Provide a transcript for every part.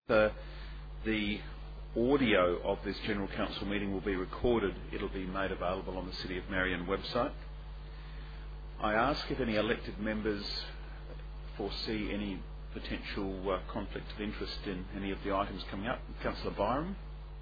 The audio of this General Council meeting will be recorded. It'll be made available on the City of Marion website. I ask if any elected members foresee any potential conflict of interest in any of the items coming up. Councillor Byram.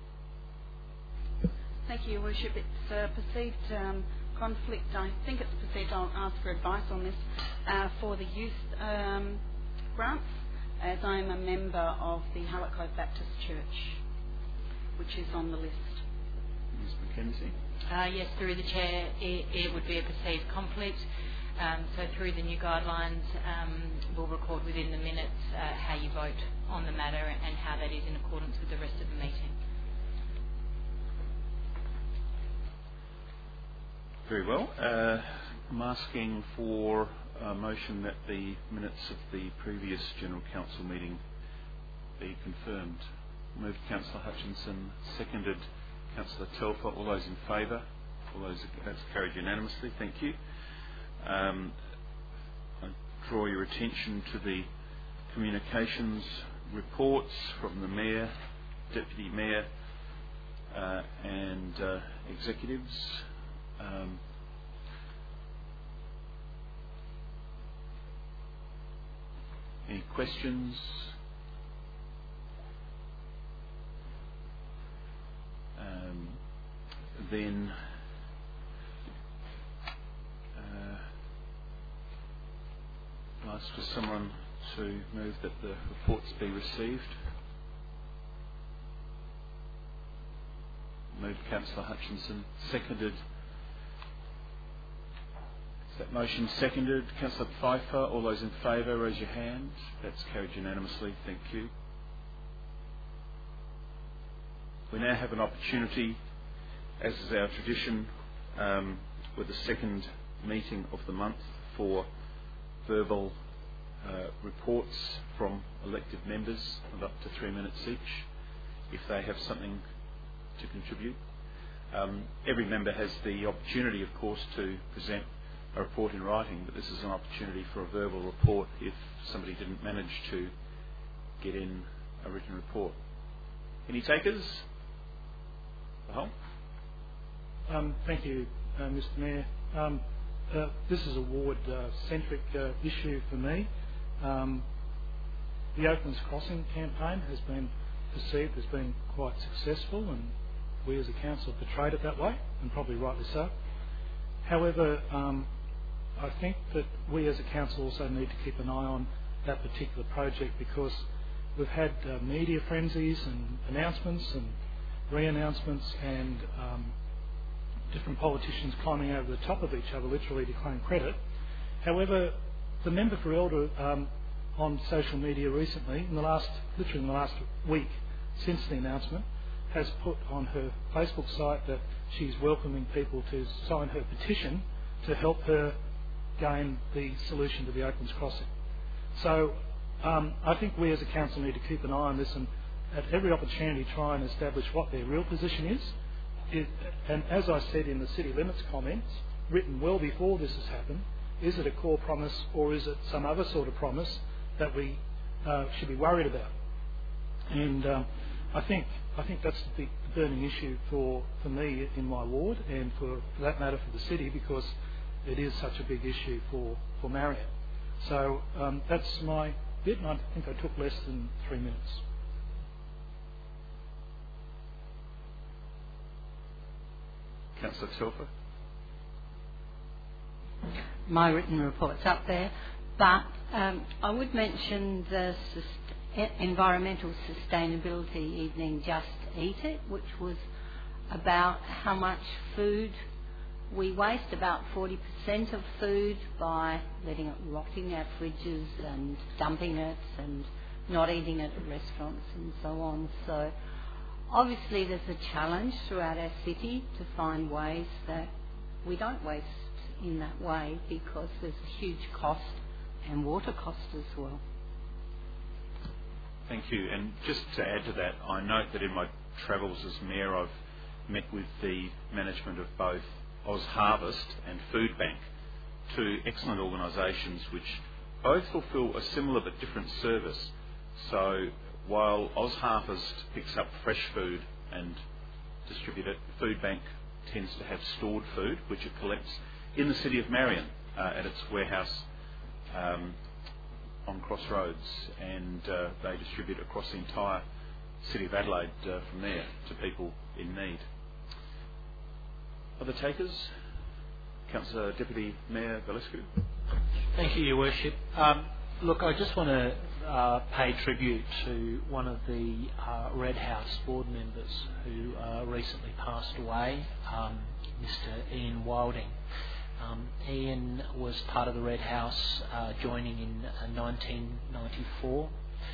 Thank you, Your Worship. It's perceived conflict. I think it's perceived. I'll ask for advice on this for the youth grants, as I'm a member of the Hallett Cove Baptist Church, which is on the list. Ms Mackenzie. Yes, through the Chair, it would be a perceived conflict. So through the new guidelines, we'll record within the minutes how you vote on the matter and how that is in accordance with the rest of the meeting. Very well. I'm asking for a motion that the minutes of the previous General Council meeting be confirmed. Moved Councillor Hutchinson, seconded Councillor Telfer. All those in favour? That's carried unanimously. Thank you. I draw your attention to the communications reports from the Mayor, Deputy Mayor and executives. Any questions? Then I'll ask for someone to move that the reports be received. Moved Councillor Hutchinson, seconded. Is that motion seconded? Councillor Pfeiffer, all those in favour, raise your hand. That's carried unanimously. Thank you. We now have an opportunity, as is our tradition, with the second meeting of the month, for verbal reports from elected members of up to 3 minutes each, if they have something to contribute. Every member has the opportunity, of course, to present a report in writing, but this is an opportunity for a verbal report if somebody didn't manage to get in a written report. Any takers? Thank you, Mr. Mayor. This is a ward-centric issue for me. The Oaklands Crossing campaign has been perceived as being quite successful, and we as a council portrayed it that way, and probably rightly so. However, I think that we as a council also need to keep an eye on that particular project, because we've had media frenzies and announcements and re-announcements and different politicians climbing over the top of each other literally to claim credit. However, the member for Elder on social media recently, literally in the last week since the announcement, has put on her Facebook site that she's welcoming people to sign her petition to help her gain the solution to the Oaklands Crossing. So I think we as a council need to keep an eye on this and at every opportunity try and establish what their real position is. And as I said in the city limits comments, written well before this has happened, is it a core promise or is it some other sort of promise that we should be worried about? And I think that's the big burning issue for me in my ward, and for that matter for the city, because it is such a big issue for Marion. So that's my bit, and I think I took less than 3 minutes. Councillor Telfer. My written report's up there, but I would mention the Environmental Sustainability Evening Just Eat It, which was about how much food we waste, about 40% of food, by letting it rot in our fridges and dumping it and not eating it at restaurants and so on. So obviously there's a challenge throughout our city to find ways that we don't waste in that way, because there's a huge cost and water cost as well. Thank you. And just to add to that, I note that in my travels as Mayor I've met with the management of both Oz Harvest and Food Bank, two excellent organisations which both fulfil a similar but different service. So while OzHarvest picks up fresh food and distribute it, Food Bank tends to have stored food, which it collects in the city of Marion at its warehouse on Crossroads, and they distribute across the entire city of Adelaide from there to people in need. Other takers? Councillor Deputy Mayor Valescu. Thank you, Your Worship. Look, I just want to pay tribute to one of the Red House board members who recently passed away, Mr. Ian Wilding. Ian was part of the Red House joining in 1994.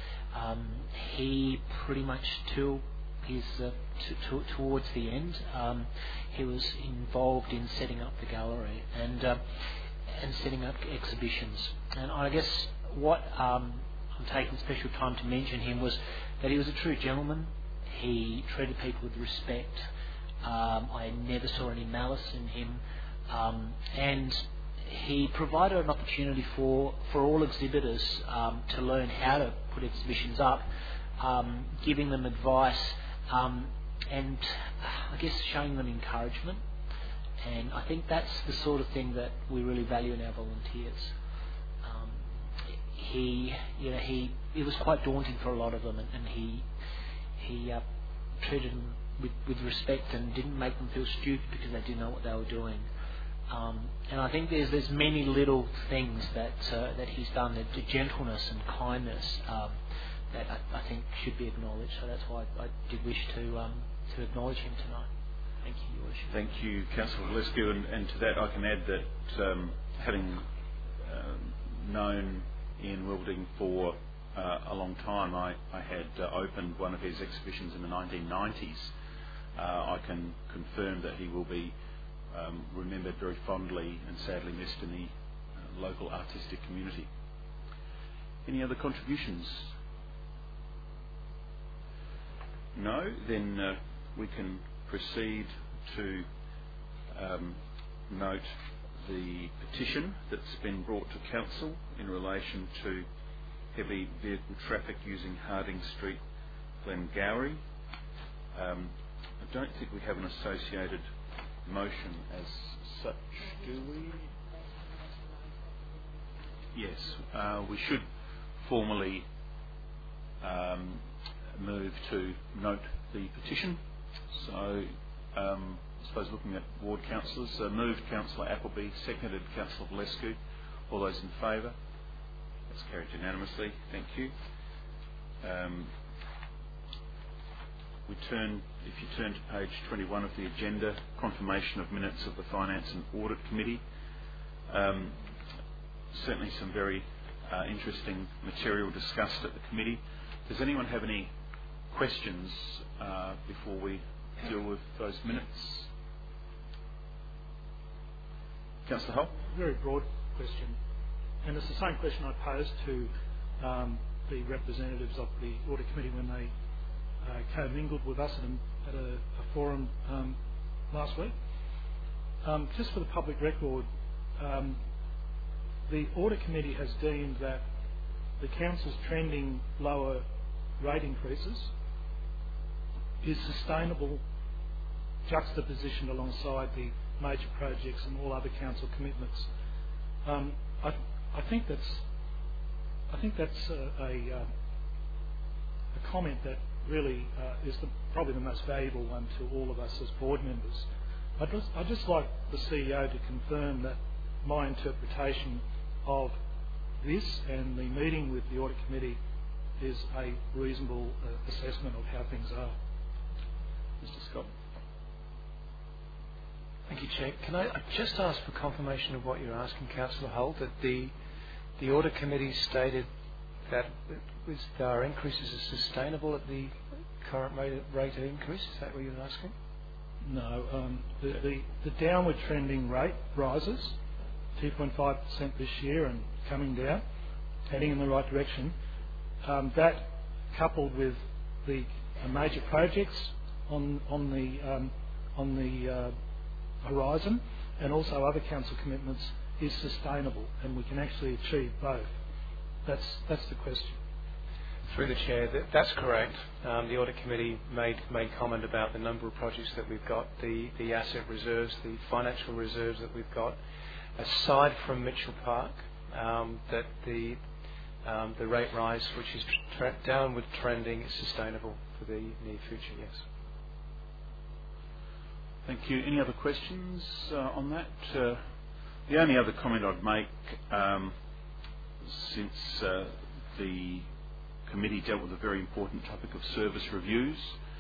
He pretty much till his towards the end, he was involved in setting up the gallery and setting up exhibitions. And I guess what I'm taking special time to mention him was that he was a true gentleman. He treated people with respect. I never saw any malice in him, and he provided an opportunity for all exhibitors to learn how to put exhibitions up, giving them advice, and I guess showing them encouragement. And I think that's the sort of thing that we really value in our volunteers. It was quite daunting for a lot of them, and he treated them with respect and didn't make them feel stupid because they didn't know what they were doing. And I think there's many little things that he's done, the gentleness and kindness that I think should be acknowledged. So that's why I did wish to acknowledge him tonight. Thank you, Your Worship. Thank you, Councillor Valescu, and to that I can add that having known Ian Wilding for a long time, I had opened one of his exhibitions in the 1990s. I can confirm that he will be remembered very fondly and sadly missed in the local artistic community. Any other contributions? No? Then we can proceed to note the petition that's been brought to Council in relation to heavy vehicle traffic using Harding Street, Glengarry. I don't think we have an associated motion as such, do we? Yes, we should formally move to note the petition. So I suppose looking at ward councillors, moved Councillor Appleby, seconded Councillor Valescu. All those in favour? That's carried unanimously. Thank you. If you turn to page 21 of the agenda, confirmation of minutes of the Finance and Audit Committee. Certainly some very interesting material discussed at the committee. Does anyone have any questions before we deal with those minutes? Councillor Hull? Very broad question, and it's the same question I posed to the representatives of the Audit Committee when they co-mingled with us at a forum last week. Just for the public record, the Audit Committee has deemed that the Council's trending lower rate increases is sustainable, juxtapositioned alongside the major projects and all other Council commitments. I think that's a comment that really is probably the most valuable one to all of us as board members. I'd just like the CEO to confirm that my interpretation of this and the meeting with the Audit Committee is a reasonable assessment of how things are. Mr. Scott. Thank you, Chair. Can I just ask for confirmation of what you're asking, Councillor Hull, that the Audit Committee stated that our increases are sustainable at the current rate of increase? Is that what you're asking? No. The downward trending rate rises, 2.5% this year and coming down, heading in the right direction. That, coupled with the major projects on the horizon, and also other Council commitments, is sustainable, and we can actually achieve both. That's the question. Through the Chair, that's correct. The Audit Committee made comment about the number of projects that we've got, the asset reserves, the financial reserves that we've got. Aside from Mitchell Park, that the rate rise, which is downward trending, is sustainable for the near future, yes. Thank you. Any other questions on that? The only other comment I'd make, since the committee dealt with a very important topic of service reviews,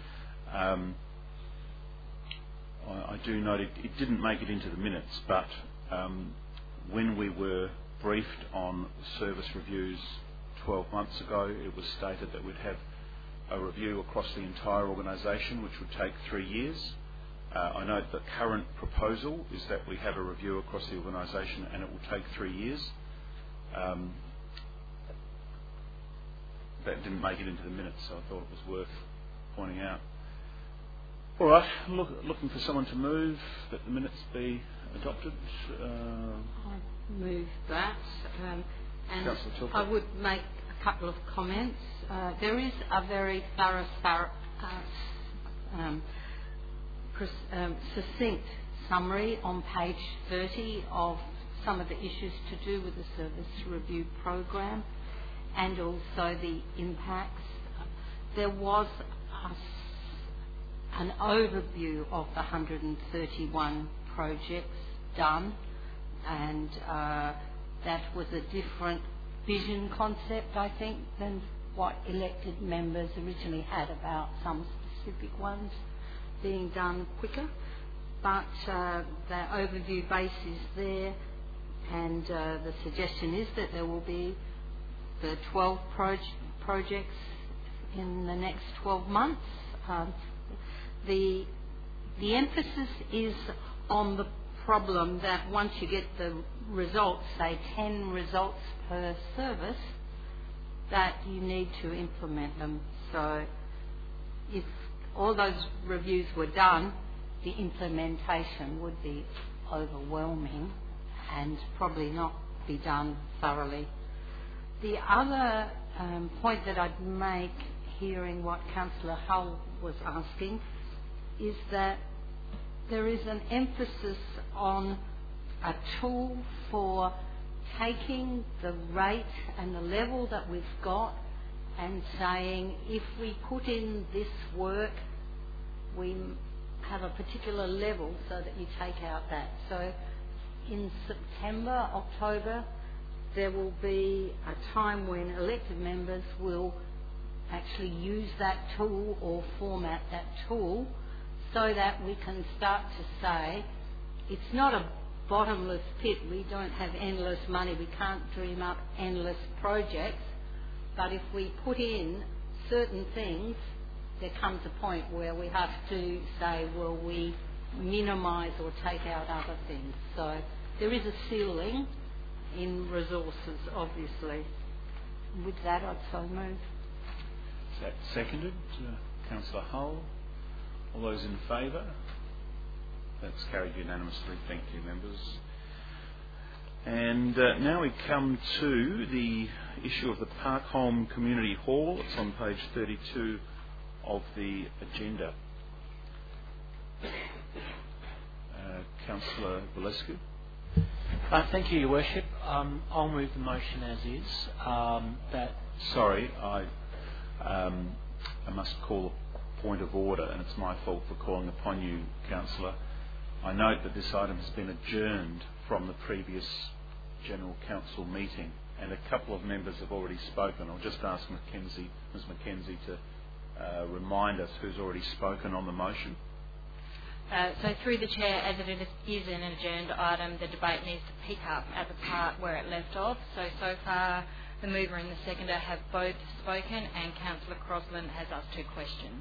I do note it didn't make it into the minutes, but when we were briefed on service reviews 12 months ago, it was stated that we'd have a review across the entire organisation, which would take 3 years. I note the current proposal is that we have a review across the organisation and it will take 3 years. That didn't make it into the minutes, so I thought it was worth pointing out. All right, looking for someone to move that the minutes be adopted. I move that. And Councillor Tilford. I would make a couple of comments. There is a very thorough, succinct summary on page 30 of some of the issues to do with the service review program and also the impacts. There was an overview of the 131 projects done, and that was a different vision concept, I think, than what elected members originally had about some specific ones being done quicker. But the overview base is there, and the suggestion is that there will be the 12 projects in the next 12 months. The emphasis is on the problem that once you get the results, say 10 results per service, that you need to implement them. So if all those reviews were done, the implementation would be overwhelming and probably not be done thoroughly. The other point that I'd make, hearing what Councillor Hull was asking, is that there is an emphasis on a tool for taking the rate and the level that we've got and saying, if we put in this work, we have a particular level so that you take out that. So in September, October, there will be a time when elected members will actually use that tool or format that tool so that we can start to say, it's not a bottomless pit, we don't have endless money, we can't dream up endless projects, but if we put in certain things, there comes a point where we have to say, well, we minimise or take out other things. So there is a ceiling in resources, obviously. With that, I'd so move. Is that seconded? Councillor Hull. All those in favour? That's carried unanimously. Thank you, members. And now we come to the issue of the Parkholme Community Hall. It's on page 32 of the agenda. Councillor Valescu. Thank you, Your Worship. I'll move the motion as is. Sorry, I must call a point of order, and it's my fault for calling upon you, Councillor. I note that this item has been adjourned from the previous General Council meeting, and a couple of members have already spoken. I'll just ask Ms Mackenzie to remind us who's already spoken on the motion. So through the Chair, as it is an adjourned item, the debate needs to pick up at the part where it left off. So far, the mover and the seconder have both spoken, and Councillor Crosland has asked 2 questions.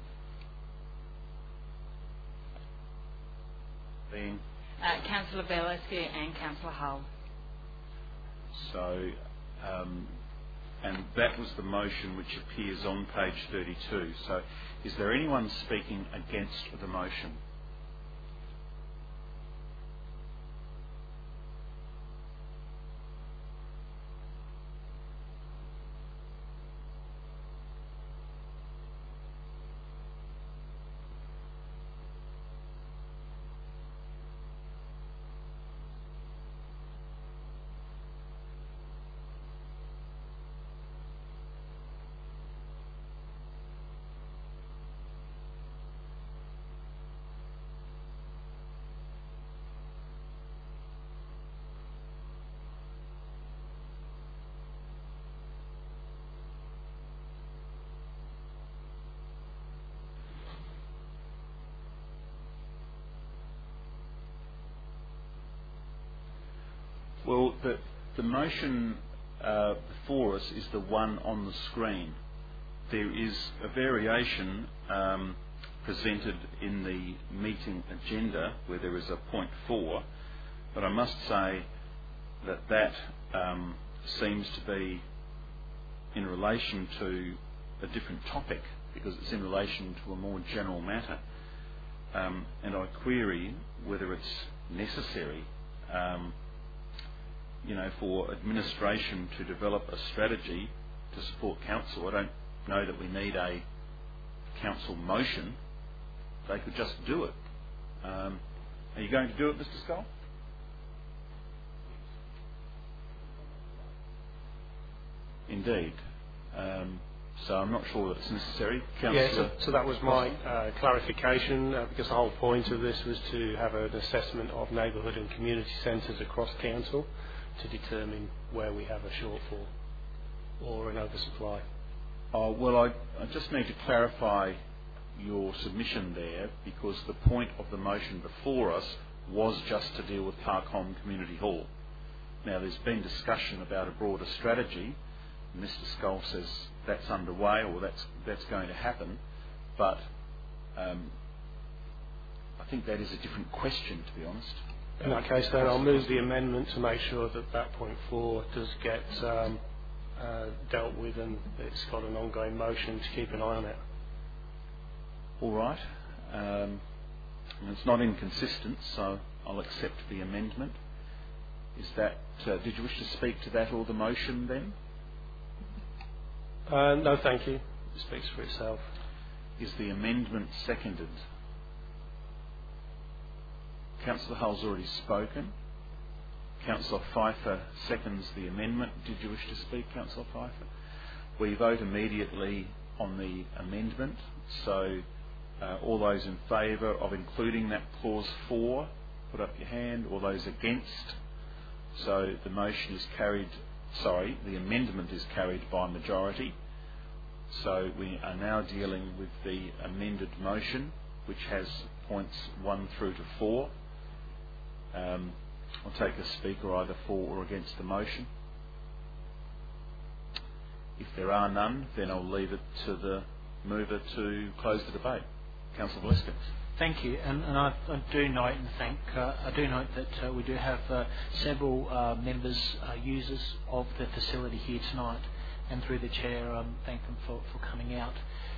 Being? Councillor Valescu and Councillor Hull. So, and that was the motion which appears on page 32. So, is there anyone speaking against the motion? Well, the motion before us is the one on the screen. There is a variation presented in the meeting agenda where there is a point 4, but I must say that seems to be in relation to a different topic, because it's in relation to a more general matter. And I query whether it's necessary, for administration to develop a strategy to support council. I don't know that we need a council motion. They could just do it. Are you going to do it, Mr. Scull? Indeed. So I'm not sure that it's necessary. Councillor? So that was my clarification, because the whole point of this was to have an assessment of neighbourhood and community centres across council to determine where we have a shortfall or an oversupply. Well, I just need to clarify your submission there, because the point of the motion before us was just to deal with Parkhom Community Hall. Now, there's been discussion about a broader strategy. Mr. Scull says that's underway, or that's going to happen, but I think that is a different question, to be honest. In that case, then I'll move the amendment to make sure that point 4 does get dealt with, and it's got an ongoing motion to keep an eye on it. All right. It's not inconsistent, so I'll accept the amendment. Is that? Did you wish to speak to that or the motion then? No, thank you. It speaks for itself. Is the amendment seconded? Councillor Hull's already spoken. Councillor Pfeiffer seconds the amendment. Did you wish to speak, Councillor Pfeiffer? We vote immediately on the amendment. So all those in favour of including that clause 4, put up your hand. All those against? So the motion is carried. Sorry, the amendment is carried by majority. So we are now dealing with the amended motion, which has points 1 through to 4. I'll take a speaker either for or against the motion. If there are none, then I'll leave it to the mover to close the debate. Councillor Valesca. Thank you, and I do note that we do have several members, users of the facility here tonight, and through the chair, thank them for coming out.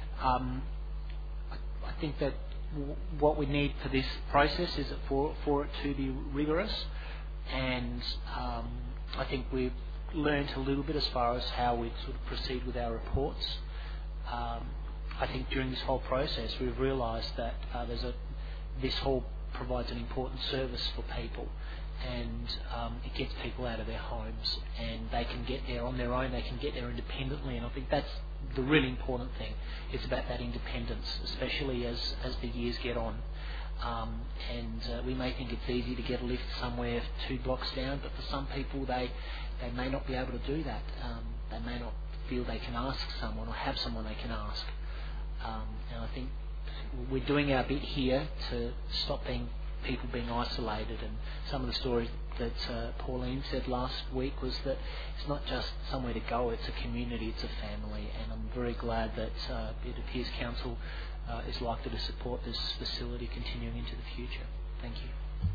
I think that what we need for this process is for it to be rigorous, and I think we've learned a little bit as far as how we sort of proceed with our reports. I think during this whole process we've realised that this hall provides an important service for people, and it gets people out of their homes, and they can get there on their own, they can get there independently, and I think that's the really important thing. It's about that independence, especially as the years get on. And we may think it's easy to get a lift somewhere 2 blocks down, but for some people they may not be able to do that. They may not feel they can ask someone or have someone they can ask. And I think we're doing our bit here to stop people being isolated. And some of the stories that Pauline said last week was that it's not just somewhere to go, it's a community, it's a family. And I'm very glad that it appears Council is likely to support this facility continuing into the future. Thank you.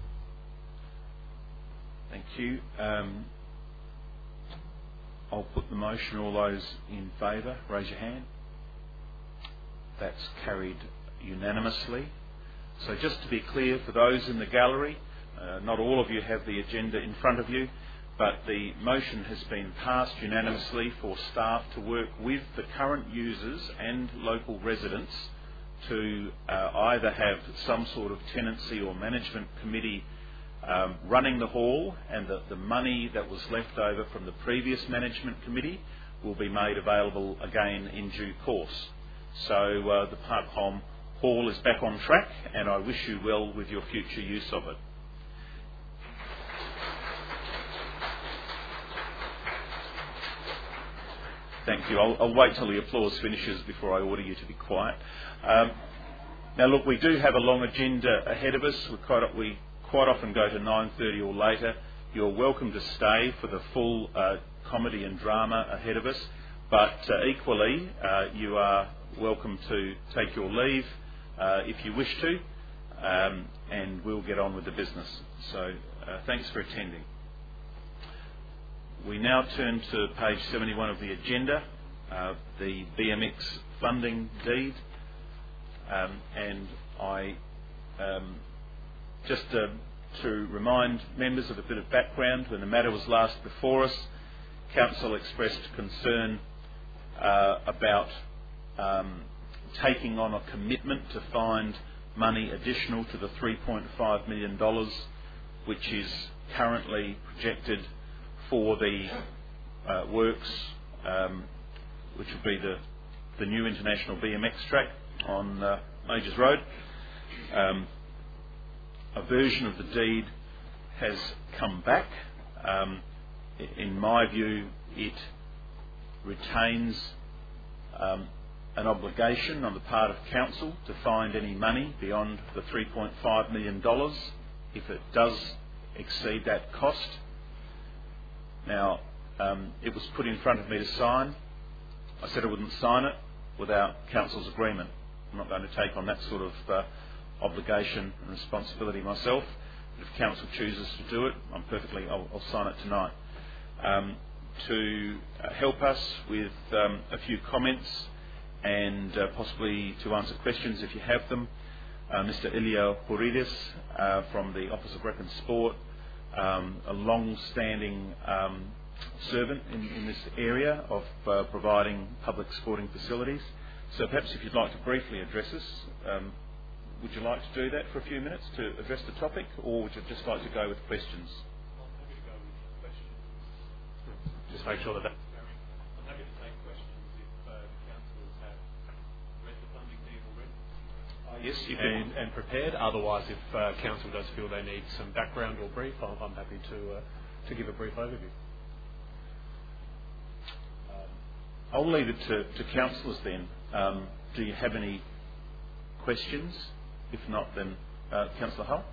Thank you. I'll put the motion. All those in favour, raise your hand. That's carried unanimously. So just to be clear, for those in the gallery, not all of you have the agenda in front of you, but the motion has been passed unanimously for staff to work with the current users and local residents to either have some sort of tenancy or management committee running the hall, and that the money that was left over from the previous management committee will be made available again in due course. So the Parkhom Hall is back on track, and I wish you well with your future use of it. Thank you. I'll wait till the applause finishes before I order you to be quiet. Now look, we do have a long agenda ahead of us. We quite often go to 9:30 or later. You're welcome to stay for the full comedy and drama ahead of us, but equally you are welcome to take your leave if you wish to, and we'll get on with the business. So thanks for attending. We now turn to page 71 of the agenda, the BMX funding deed, and I just to remind members of a bit of background. When the matter was last before us, Council expressed concern about taking on a commitment to find money additional to the $3.5 million, which is currently projected for the works, which will be the new international BMX track on Majors Road. A version of the deed has come back. In my view, it retains an obligation on the part of Council to find any money beyond the $3.5 million if it does exceed that cost. Now, it was put in front of me to sign. I said I wouldn't sign it without Council's agreement. I'm not going to take on that sort of obligation and responsibility myself. But if Council chooses to do it, I'll sign it tonight. To help us with a few comments and possibly to answer questions if you have them, Mr. Ilya Houridis from the Office of Rec and Sport, a long-standing servant in this area of providing public sporting facilities. So perhaps if you'd like to briefly address us, would you like to do that for a few minutes to address the topic, or would you just like to go with questions? I'm happy to go with questions. Just make sure that I'm happy to take questions if the councillors have read the funding deed already. Yes, you can. And prepared. Otherwise, if council does feel they need some background or brief, I'm happy to give a brief overview. I'll leave it to councillors then. Do you have any questions? If not, then Councillor Hull.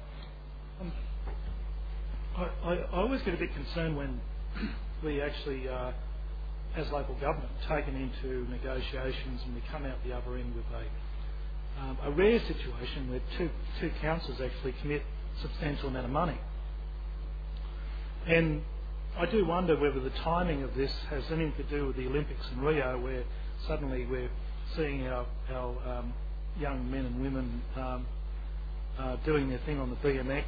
I always get a bit concerned when we actually, as local government, taken into negotiations and we come out the other end with a rare situation where two councils actually commit a substantial amount of money. And I do wonder whether the timing of this has anything to do with the Olympics in Rio, where suddenly we're seeing our young men and women doing their thing on the BMX,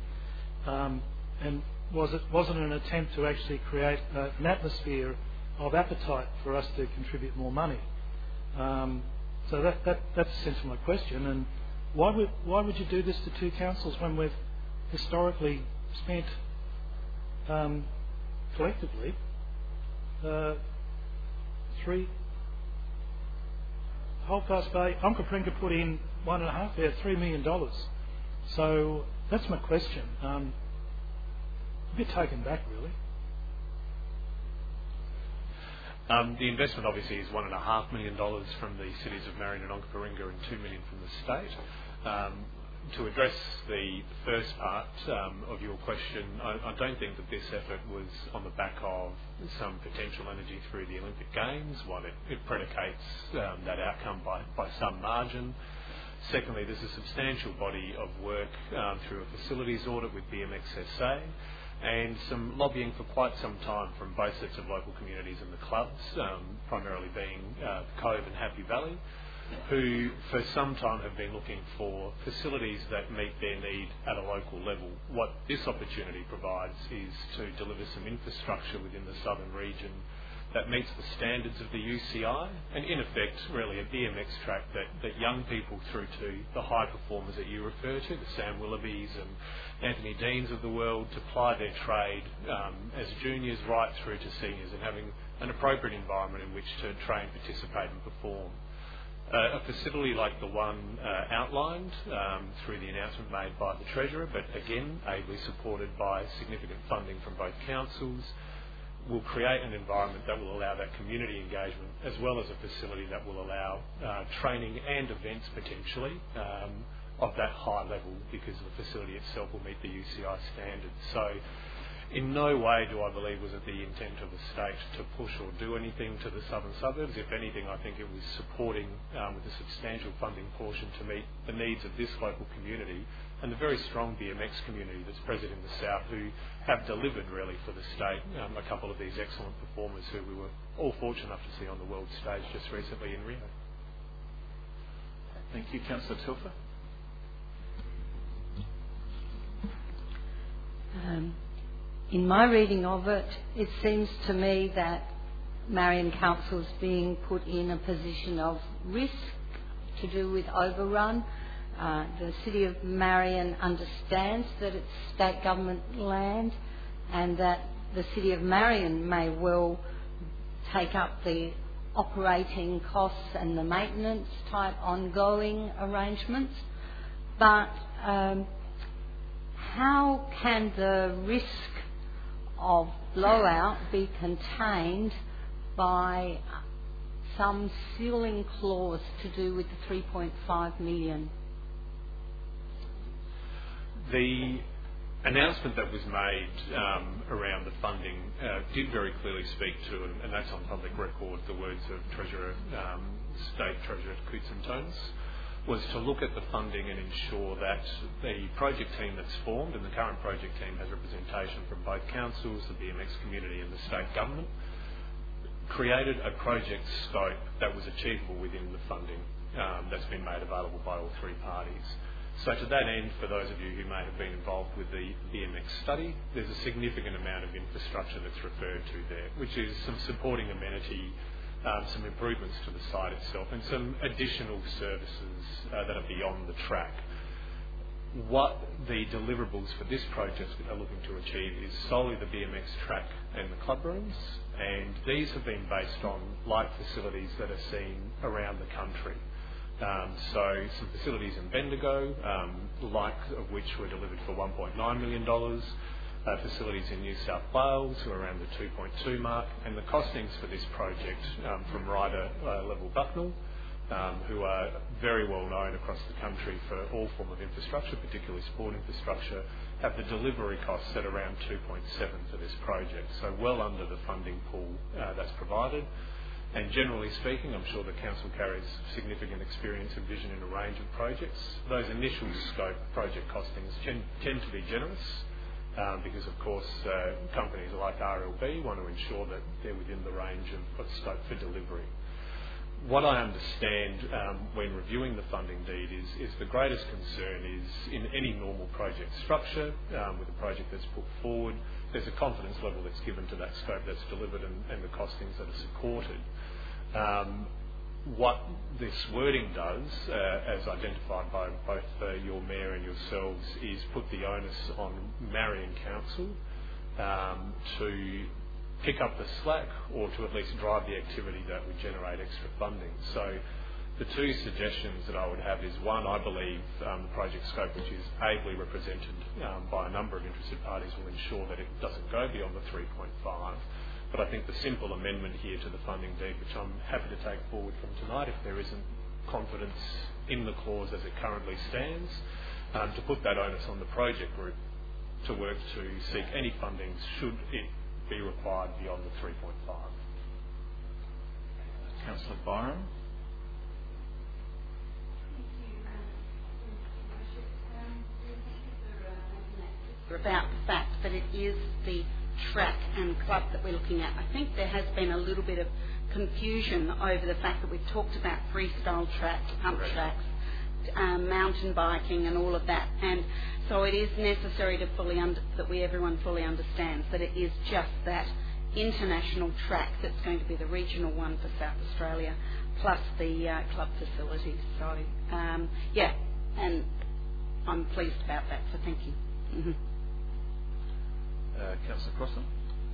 and wasn't an attempt to actually create an atmosphere of appetite for us to contribute more money. So that's essentially my question. And why would you do this to two councils when we've historically spent collectively Holdfast Bay, Onkaparinga put in $3 million. So that's my question. A bit taken back, really. The investment obviously is $1.5 million from the cities of Marion and Onkaparinga and $2 million from the state. To address the first part of your question, I don't think that this effort was on the back of some potential energy through the Olympic Games, while it predicates that outcome by some margin. Secondly, there's a substantial body of work through a facilities audit with BMXSA and some lobbying for quite some time from both sets of local communities and the clubs, primarily being Cove and Happy Valley, who for some time have been looking for facilities that meet their need at a local level. What this opportunity provides is to deliver some infrastructure within the southern region that meets the standards of the UCI, and in effect really a BMX track that young people through to the high performers that you refer to, the Sam Willoughbys and Anthony Deans of the world, to ply their trade as juniors right through to seniors, and having an appropriate environment in which to train, participate and perform. A facility like the one outlined through the announcement made by the Treasurer, but again ably supported by significant funding from both councils, will create an environment that will allow that community engagement, as well as a facility that will allow training and events potentially of that high level, because the facility itself will meet the UCI standards. So In no way do I believe was it the intent of the state to push or do anything to the southern suburbs. If anything, I think it was supporting with a substantial funding portion to meet the needs of this local community and the very strong BMX community that's present in the south, who have delivered really for the state a couple of these excellent performers who we were all fortunate enough to see on the world stage just recently in Rio. Thank you. Councillor Telfer. In my reading of it, it seems to me that Marion Council is being put in a position of risk to do with overrun. The City of Marion understands that it's state government land and that the City of Marion may well take up the operating costs and the maintenance type ongoing arrangements. But how can the risk of blowout be contained by some ceiling clause to do with the 3.5 million? The announcement that was made around the funding did very clearly speak to, and that's on public record, the words of Treasurer, State Treasurer Koutsantonis, was to look at the funding and ensure that the project team that's formed, and the current project team has representation from both councils, the BMX community and the state government, created a project scope that was achievable within the funding that's been made available by all three parties. So to that end, for those of you who may have been involved with the BMX study, there's a significant amount of infrastructure that's referred to there, which is some supporting amenity, some improvements to the site itself and some additional services that are beyond the track. What the deliverables for this project are looking to achieve is solely the BMX track and the club rooms, and these have been based on like facilities that are seen around the country. So some facilities in Bendigo, like of which were delivered for $1.9 million, facilities in New South Wales who are around the 2.2 mark, and the costings for this project from Ryder Level Bucknell, who are very well known across the country for all form of infrastructure, particularly sport infrastructure, have the delivery costs at around 2.7 for this project, so well under the funding pool that's provided. And generally speaking, I'm sure the Council carries significant experience and vision in a range of projects. Those initial scope project costings tend to be generous because, of course, companies like RLB want to ensure that they're within the range of scope for delivery. What I understand when reviewing the funding deed is the greatest concern is in any normal project structure with a project that's put forward, there's a confidence level that's given to that scope that's delivered and the costings that are supported. What this wording does, as identified by both your Mayor and yourselves, is put the onus on Marion Council to pick up the slack or to at least drive the activity that would generate extra funding. So the two suggestions that I would have is, one, I believe the project scope, which is ably represented by a number of interested parties, will ensure that it doesn't go beyond the 3.5. But I think the simple amendment here to the funding deed, which I'm happy to take forward from tonight if there isn't confidence in the clause as it currently stands, to put that onus on the project group to work to seek any funding should it be required beyond the 3.5. Councillor Byron. About the fact that it is the track and club that we're looking at. I think there has been a little bit of confusion over the fact that we've talked about freestyle tracks, pump tracks, mountain biking and all of that, and so it is necessary to everyone fully understands that it is just that international track that's going to be the regional one for South Australia, plus the club facilities. So yeah, and I'm pleased about that, so thank you. Mm-hmm. Councillor Crossan.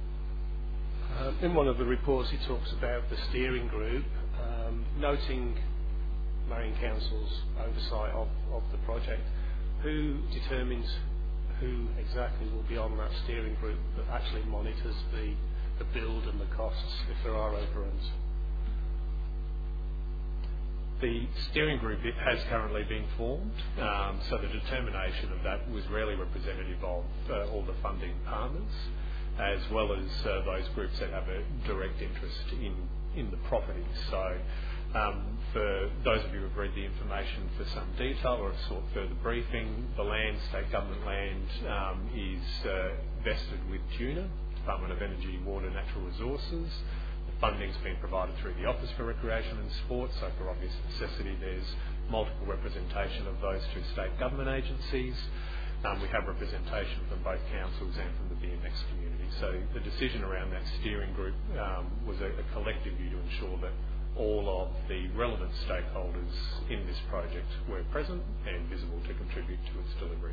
In one of the reports he talks about the steering group, noting Marion Council's oversight of the project. Who determines who exactly will be on that steering group that actually monitors the build and the costs if there are overruns? The steering group has currently been formed, so the determination of that was rarely representative of all the funding partners. as well as those groups that have a direct interest in the property. So for those of you who have read the information for some detail or have sought further briefing, the land, state government land, is vested with DUNA, Department of Energy, Water, Natural Resources. The funding's been provided through the Office for Recreation and Sport, so for obvious necessity there's multiple representation of those two state government agencies. We have representation from both councils and from the BMX community. So the decision around that steering group was a collective view to ensure that all of the relevant stakeholders in this project were present and visible to contribute to its delivery.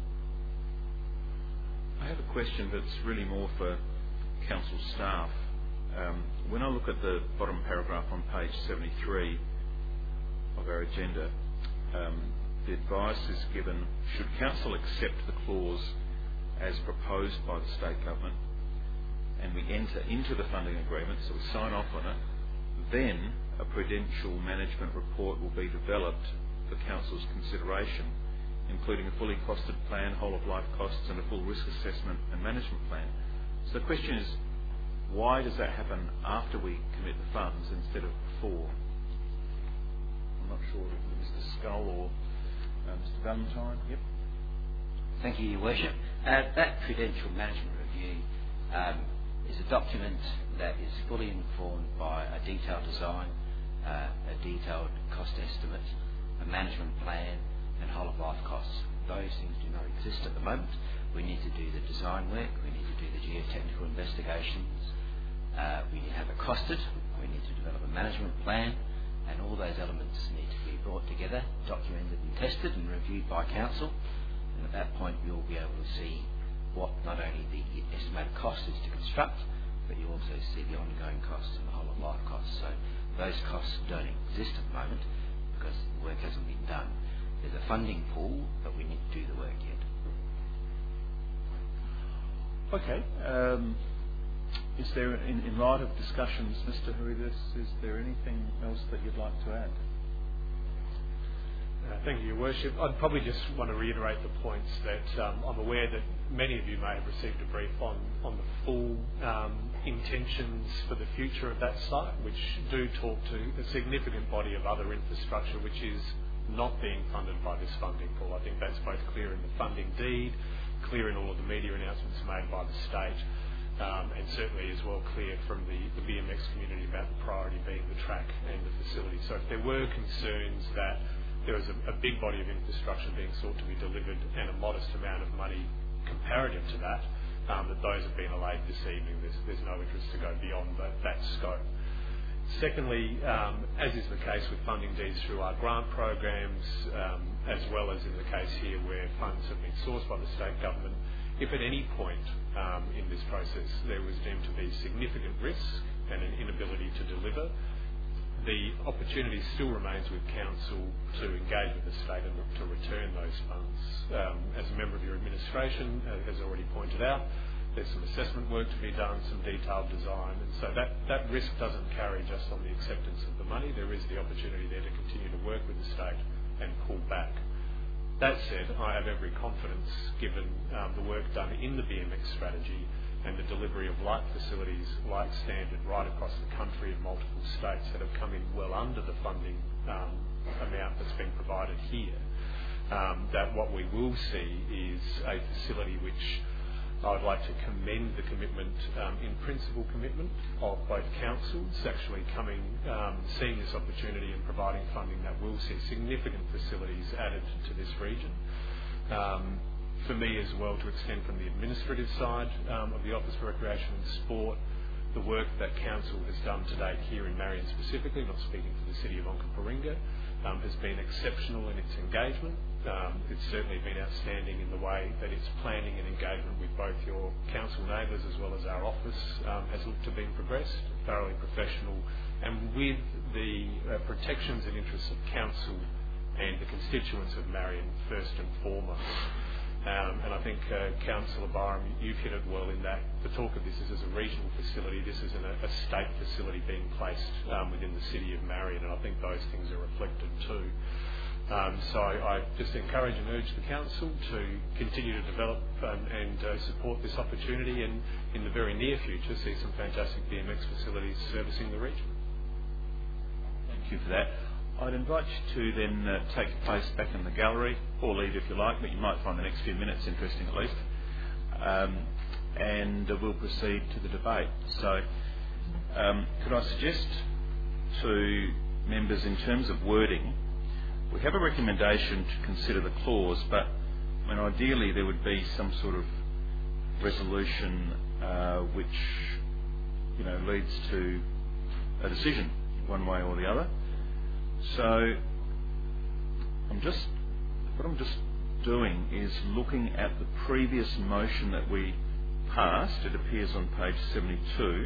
I have a question that's really more for council staff. When I look at the bottom paragraph on page 73 of our agenda, the advice is given, should council accept the clause as proposed by the state government and we enter into the funding agreement, so we sign off on it, then a prudential management report will be developed for council's consideration, including a fully costed plan, whole of life costs and a full risk assessment and management plan. So the question is, why does that happen after we commit the funds instead of before? I'm not sure if Mr. Scull or Mr. Valentine. Yep. Thank you, Your Worship. That prudential management review is a document that is fully informed by a detailed design, a detailed cost estimate, a management plan and whole of life costs. Those things do not exist at the moment. We need to do the design work, we need to do the geotechnical investigations, we need to have it costed, we need to develop a management plan, and all those elements need to be brought together, documented and tested and reviewed by council, and at that point you'll be able to see what not only the estimated cost is to construct, but you also see the ongoing costs and the whole of life costs. So those costs don't exist at the moment because the work hasn't been done. There's a funding pool, but we need to do the work yet. Okay. Is there, in light of discussions, Mr. Huribis, is there anything else that you'd like to add? Thank you, Your Worship. I'd probably just want to reiterate the points that I'm aware that many of you may have received a brief on the full intentions for the future of that site, which do talk to a significant body of other infrastructure which is not being funded by this funding pool. I think that's both clear in the funding deed, clear in all of the media announcements made by the state, and certainly as well clear from the BMX community about the priority being the track and the facility. So if there were concerns that there is a big body of infrastructure being sought to be delivered and a modest amount of money comparative to that, that those have been allayed this evening. There's no interest to go beyond that scope. Secondly, as is the case with funding deeds through our grant programs, as well as in the case here where funds have been sourced by the state government, if at any point in this process there was deemed to be significant risk and an inability to deliver, the opportunity still remains with council to engage with the state and to return those funds. As a member of your administration has already pointed out, there's some assessment work to be done, some detailed design, and so that risk doesn't carry just on the acceptance of the money. There is the opportunity there to continue to work with the state and pull back. That said, I have every confidence, given the work done in the BMX strategy and the delivery of like facilities, like standard, right across the country in multiple states that have come in well under the funding amount that's been provided here, that what we will see is a facility which I would like to commend the commitment, in principle commitment, of both councils actually coming, seeing this opportunity and providing funding that will see significant facilities added to this region. For me as well, to extend from the administrative side of the Office for Recreation and Sport, the work that council has done to date here in Marion specifically, not speaking for the city of Onkaparinga, has been exceptional in its engagement. It's certainly been outstanding in the way that its planning and engagement with both your council neighbours as well as our office has looked to being progressed, thoroughly professional, and with the protections and interests of council and the constituents of Marion first and foremost. And I think Councillor Byram, you've hit it well in that the talk of this is as a regional facility. This isn't a state facility being placed within the city of Marion, and I think those things are reflected too. So I just encourage and urge the Council to continue to develop and support this opportunity, and in the very near future see some fantastic BMX facilities servicing the region. Thank you for that. I'd invite you to then take your place back in the gallery, or leave if you like, but you might find the next few minutes interesting at least. And we'll proceed to the debate. So could I suggest to members, in terms of wording, we have a recommendation to consider the clause, but I mean, ideally there would be some sort of resolution which, you know, leads to a decision one way or the other. So what I'm just doing is looking at the previous motion that we passed. It appears on page 72.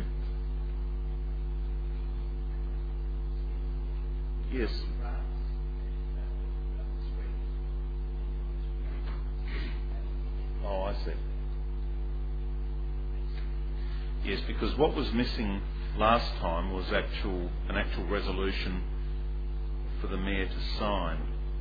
Yes. Oh, I see. Yes, because what was missing last time was an actual resolution for the Mayor to sign.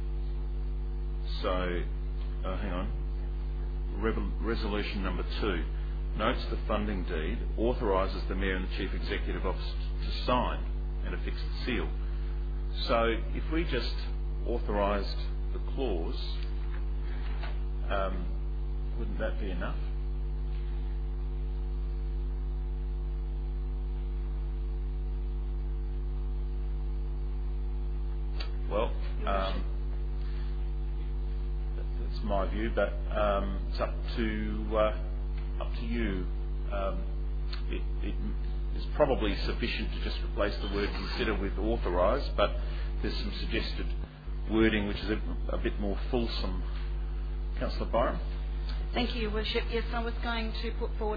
So, hang on. Resolution number 2 notes the funding deed, authorises the Mayor and the Chief Executive Officer to sign and affix the seal. So, if we just authorised the clause, wouldn't that be enough? Well, that's my view, but it's up to you. It is probably sufficient to just replace the word consider with authorise, but there's some suggested wording which is a bit more fulsome. Councillor Byram. Thank you, Your Worship. Yes, I was going to put forward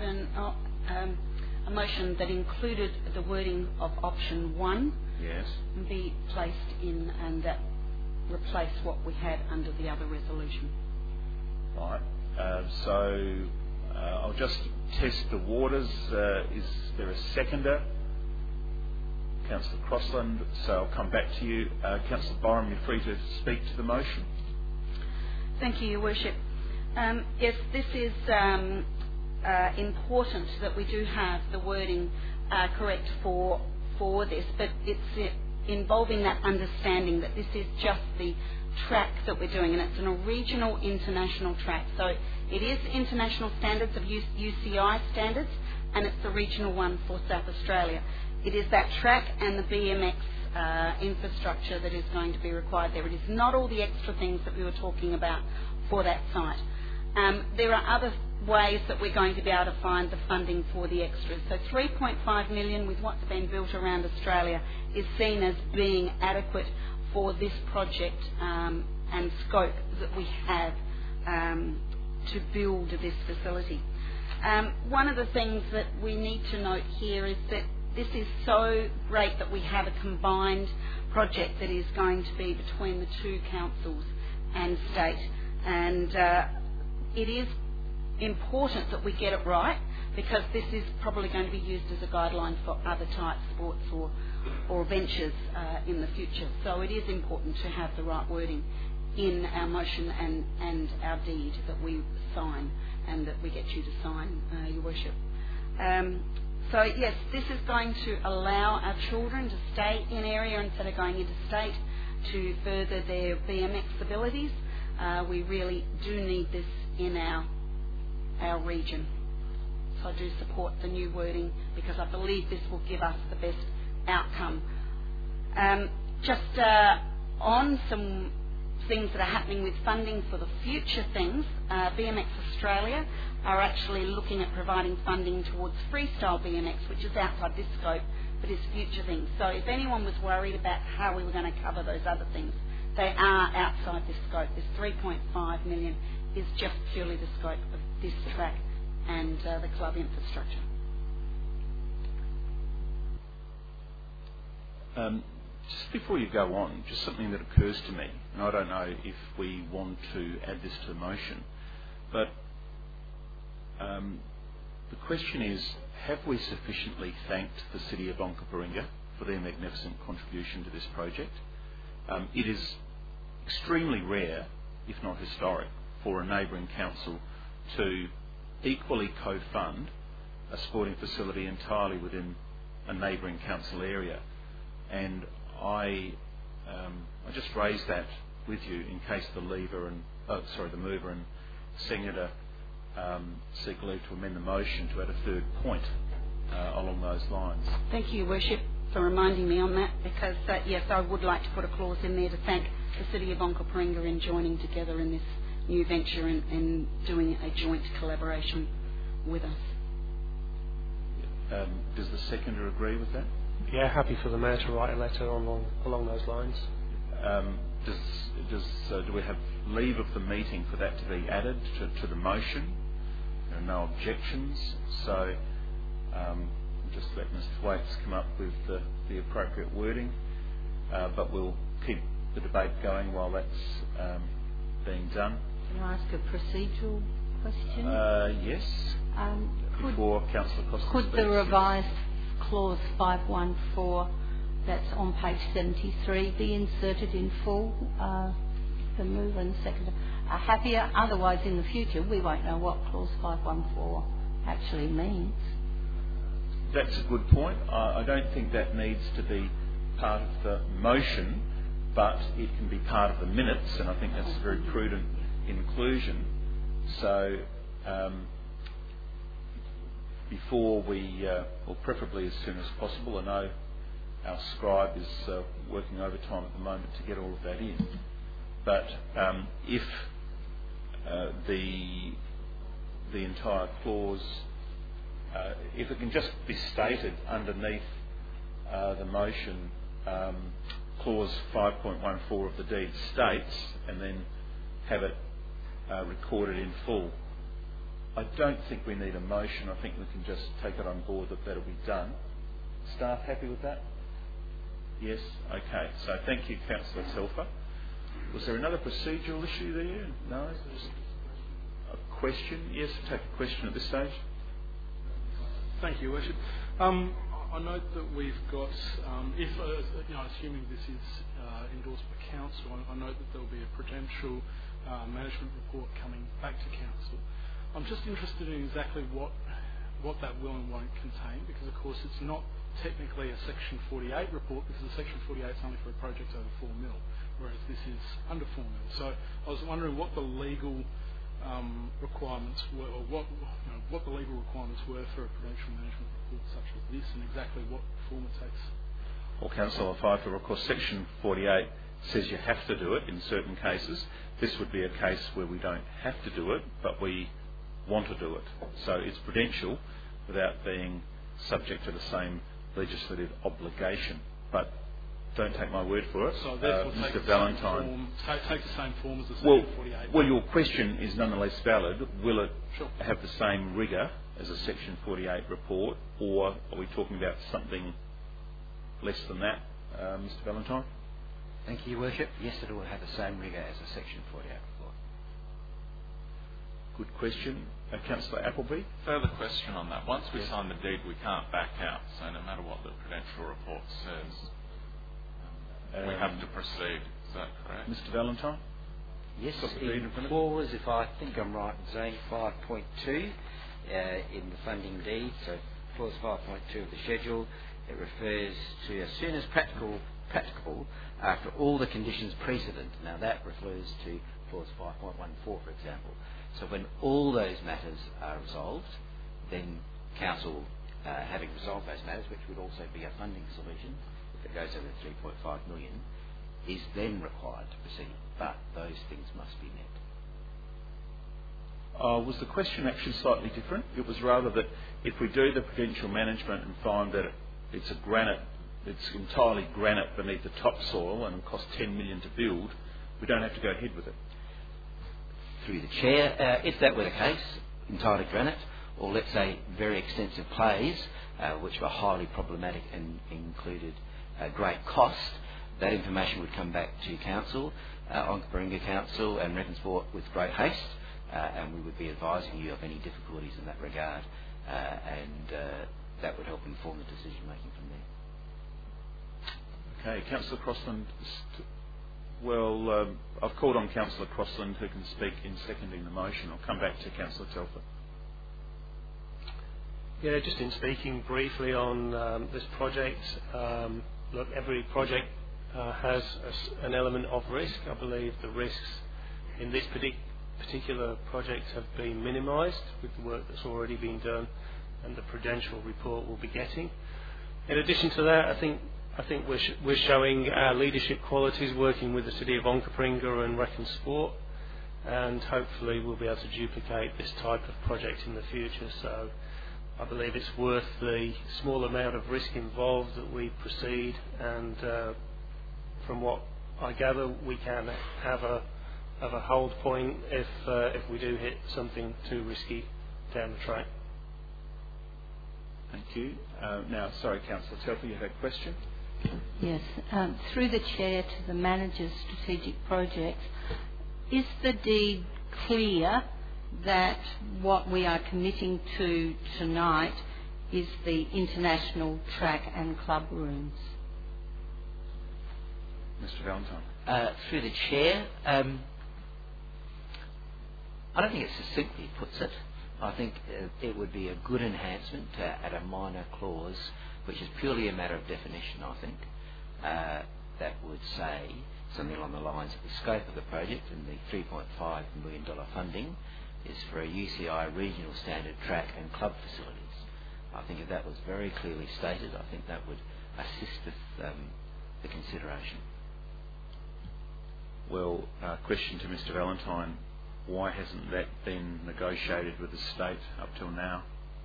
a motion that included the wording of option 1. Yes. Be placed in, and that replace what we had under the other resolution. Right. So I'll just test the waters. Is there a seconder? Councillor Crossland. So I'll come back to you. Councillor Byram, you're free to speak to the motion. Thank you, Your Worship. Yes, this is important that we do have the wording correct for this, but it's involving that understanding that this is just the track that we're doing, and it's a regional international track. So it is international standards of UCI standards, and it's the regional one for South Australia. It is that track and the BMX infrastructure that is going to be required there. It is not all the extra things that we were talking about for that site. There are other ways that we're going to be able to find the funding for the extras. So 3.5 million with what's been built around Australia is seen as being adequate for this project and scope that we have to build this facility. One of the things that we need to note here is that this is so great that we have a combined project that is going to be between the two councils and state, and it is important that we get it right, because this is probably going to be used as a guideline for other type sports or ventures in the future. So it is important to have the right wording in our motion and our deed that we sign and that we get you to sign, Your Worship. So yes, this is going to allow our children to stay in area instead of going interstate to further their BMX abilities. We really do need this in our region. So I do support the new wording because I believe this will give us the best outcome. Just on some things that are happening with funding for the future things, BMX Australia are actually looking at providing funding towards freestyle BMX, which is outside this scope, but is future things. So if anyone was worried about how we were going to cover those other things, they are outside this scope. This 3.5 million is just purely the scope of this track and the club infrastructure. Just before you go on, just something that occurs to me, and I don't know if we want to add this to the motion, but the question is, have we sufficiently thanked the City of Onkaparinga for their magnificent contribution to this project? It is extremely rare, if not historic, for a neighbouring council to equally co-fund a sporting facility entirely within a neighbouring council area. And I just raised that with you in case the mover and seconder seek leave to amend the motion to add a third point along those lines. Thank you, Your Worship, for reminding me on that, because yes, I would like to put a clause in there to thank the City of Onkaparinga in joining together in this new venture and doing a joint collaboration with us. Does the seconder agree with that? Yeah, happy for the Mayor to write a letter along those lines. Do we have leave of the meeting for that to be added to the motion? There are no objections, so just let Mr. Waits come up with the appropriate wording, but we'll keep the debate going while that's being done. Can I ask a procedural question? Yes. Before Councillor Costa could speaks, the revised clause 514 that's on page 73 be inserted in full? The mover and seconder are happier. Otherwise, in the future, we won't know what clause 514 actually means. That's a good point. I don't think that needs to be part of the motion, but it can be part of the minutes, and I think that's a very prudent inclusion. So before we, or preferably as soon as possible, I know our scribe is working overtime at the moment to get all of that in, but if the entire clause, if it can just be stated underneath the motion, clause 5.14 of the deed states, and then have it recorded in full. I don't think we need a motion. I think we can just take it on board that that'll be done. Staff happy with that? Yes? Okay. So thank you, Councillor Telfer. Was there another procedural issue there? No? A question? Yes, take a question at this stage. Thank you, Worship. I note that we've got, assuming this is endorsed by Council, I note that there will be a prudential management report coming back to Council. I'm just interested in exactly what that will and won't contain, because of course it's not technically a Section 48 report, because the Section 48 is only for a project over 4 mil, whereas this is under 4 mil. So I was wondering what the legal requirements were, or what the legal requirements were for a prudential management report such as this, and exactly what form it takes. Well, Councillor Pfeiffer, of course, Section 48 says you have to do it in certain cases. This would be a case where we don't have to do it, but we want to do it. So it's prudential without being subject to the same legislative obligation. But don't take my word for it. So therefore Mr. Valentine. Take the same form as the Section 48. Well, your question is nonetheless valid. Will it Sure. have the same rigour as a Section 48 report, or are we talking about something less than that, Mr. Valentine? Thank you, Your Worship. Yes, it will have the same rigour as a Section 48 report. Good question. Councillor Appleby? Further question on that. Once we sign the deed, we can't back out. So no matter what the prudential report says, we have to proceed. Is that correct? Mr. Valentine? Yes, in clause, if I think I'm right in saying 5.2 in the funding deed, so clause 5.2 of the schedule, it refers to as soon as practicable after all the conditions precedent. Now that refers to clause 5.14, for example. So when all those matters are resolved, then Council, having resolved those matters, which would also be a funding solution if it goes over 3.5 million, is then required to proceed. But those things must be met. Was the question actually slightly different? It was rather that if we do the prudential management and find that it's entirely granite beneath the topsoil and it costs 10 million to build, we don't have to go ahead with it. Through the Chair, if that were the case, entirely granite, or let's say very extensive plays, which were highly problematic and included great cost, that information would come back to Council, Onkaparinga Council and Ravensbourne with great haste, and we would be advising you of any difficulties in that regard, and that would help inform the decision making from there. Okay, Councillor Crossland, Well, I've called on Councillor Crossland, who can speak in seconding the motion. I'll come back to Councillor Telfer. Yeah, just in speaking briefly on this project, look, every project has an element of risk. I believe the risks in this particular project have been minimised with the work that's already been done and the prudential report we'll be getting. In addition to that, I think we're showing our leadership qualities working with the City of Onkaparinga and Wrekin Sport, and hopefully we'll be able to duplicate this type of project in the future. So I believe it's worth the small amount of risk involved that we proceed, and from what I gather, we can have a hold point if we do hit something too risky down the track. Thank you. Now, sorry, Councillor Telfer, you had a question? Yes. Through the Chair to the Manager's Strategic Projects, is the deed clear that what we are committing to tonight is the international track and club rooms? Mr. Valentine. Through the Chair, I don't think it succinctly puts it. I think it would be a good enhancement to add a minor clause, which is purely a matter of definition, I think, that would say something along the lines of the scope of the project and the $3.5 million funding is for a UCI regional standard track and club facilities. I think if that was very clearly stated, I think that would assist with the consideration. Well, question to Mr. Valentine, why hasn't that been negotiated with the state up till now?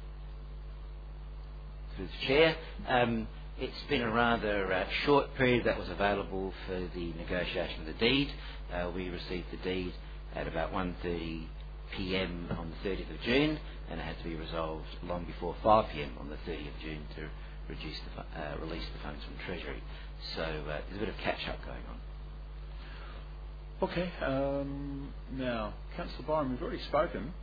Through the Chair, it's been a rather short period that was available for the negotiation of the deed. We received the deed at about 1:30 p.m. on the 30th of June, and it had to be resolved long before 5 p.m. on the 30th of June to release the funds from Treasury. So there's a bit of catch-up going on. Okay. Now, Councillor Byron, we've already spoken.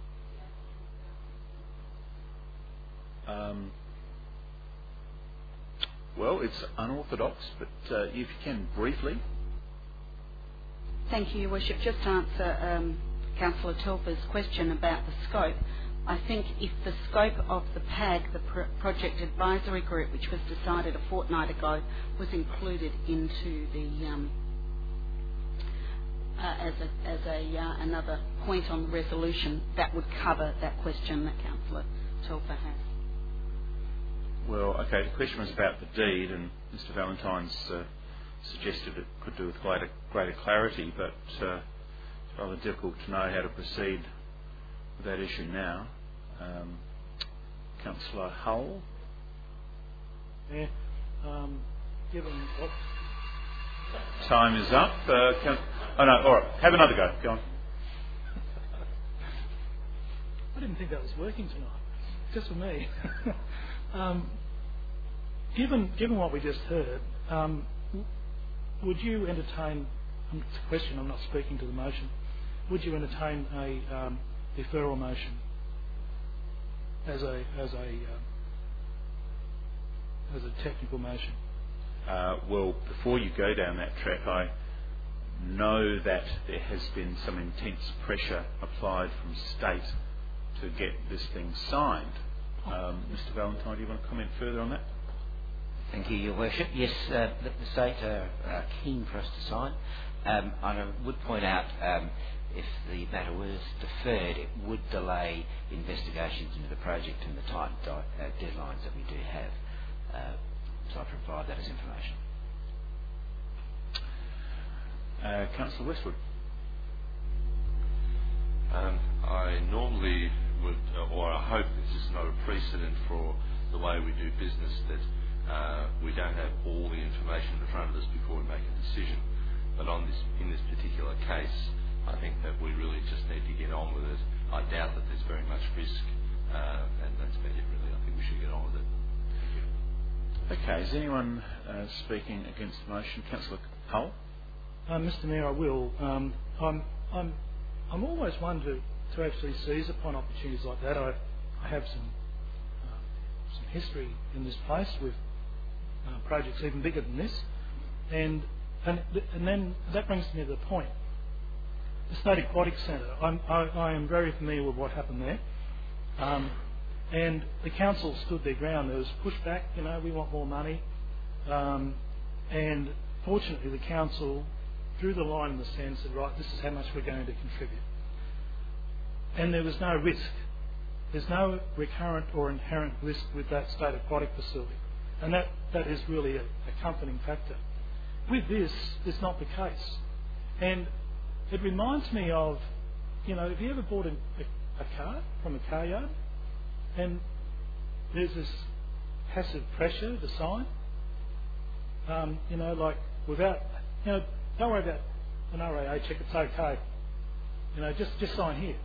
Well, it's unorthodox, but if you can briefly. Thank you, Your Worship. Just to answer Councillor Telfer's question about the scope, I think if the scope of the PAG, the Project Advisory Group, which was decided a fortnight ago, was included into the another point on the resolution, that would cover that question that Councillor Telfer has. Well, okay, the question was about the deed, and Mr. Valentine's suggested it could do with greater clarity, but it's rather difficult to know how to proceed with that issue now. Councillor Hull? Yeah, given what... Time is up. Oh no, all right, have another go. Go on. I didn't think that was working tonight, just for me. Given what we just heard, would you entertain, it's a question, I'm not speaking to the motion, would you entertain a deferral motion as a technical motion? Well, before you go down that track, I know that there has been some intense pressure applied from state to get this thing signed. Mr. Valentine, do you want to comment further on that? Thank you, Your Worship. Yes, the state are keen for us to sign. And I would point out, if the matter was deferred, it would delay investigations into the project and the tight deadlines that we do have. So I provide that as information. Councillor Westwood. I normally would, or I hope this is not a precedent for the way we do business, that we don't have all the information in front of us before we make a decision. But in this particular case, I think that we really just need to get on with it. I doubt that there's very much risk, and that's about it really. I think we should get on with it. Okay, is anyone speaking against the motion? Councillor Hull? Mr. Mayor, I will. I'm always one to actually seize upon opportunities like that. I have some history in this place with projects even bigger than this, and And then that brings me to the point. The State Aquatic Centre, I am very familiar with what happened there. And the council stood their ground. There was pushback, we want more money. And fortunately the council drew the line in the sand and said, right, this is how much we're going to contribute. And there was no risk. There's no recurrent or inherent risk with that state aquatic facility. And that is really a comforting factor. With this, it's not the case. And it reminds me of, have you ever bought a car from a car yard? And there's this passive pressure to sign. Like without, don't worry about an RAA check, it's okay. Just sign here.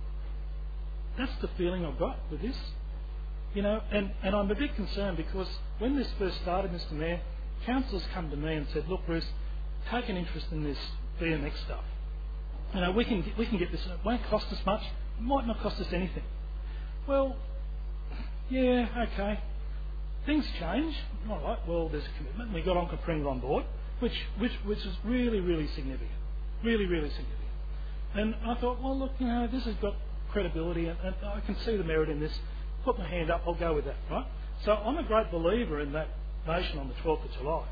That's the feeling I've got with this. And I'm a bit concerned because when this first started, Mr. Mayor, councillors come to me and said, look, Bruce, take an interest in this BMX stuff. We can get this. It won't cost us much. It might not cost us anything. Well, yeah, okay. Things change. All right. Well, there's a commitment. We got Onka Pringle on board, which is really, really significant. Really, really significant. And I thought, well, look, this has got credibility, and I can see the merit in this. Put my hand up. I'll go with that. Right. So I'm a great believer in that motion on the 12th of July.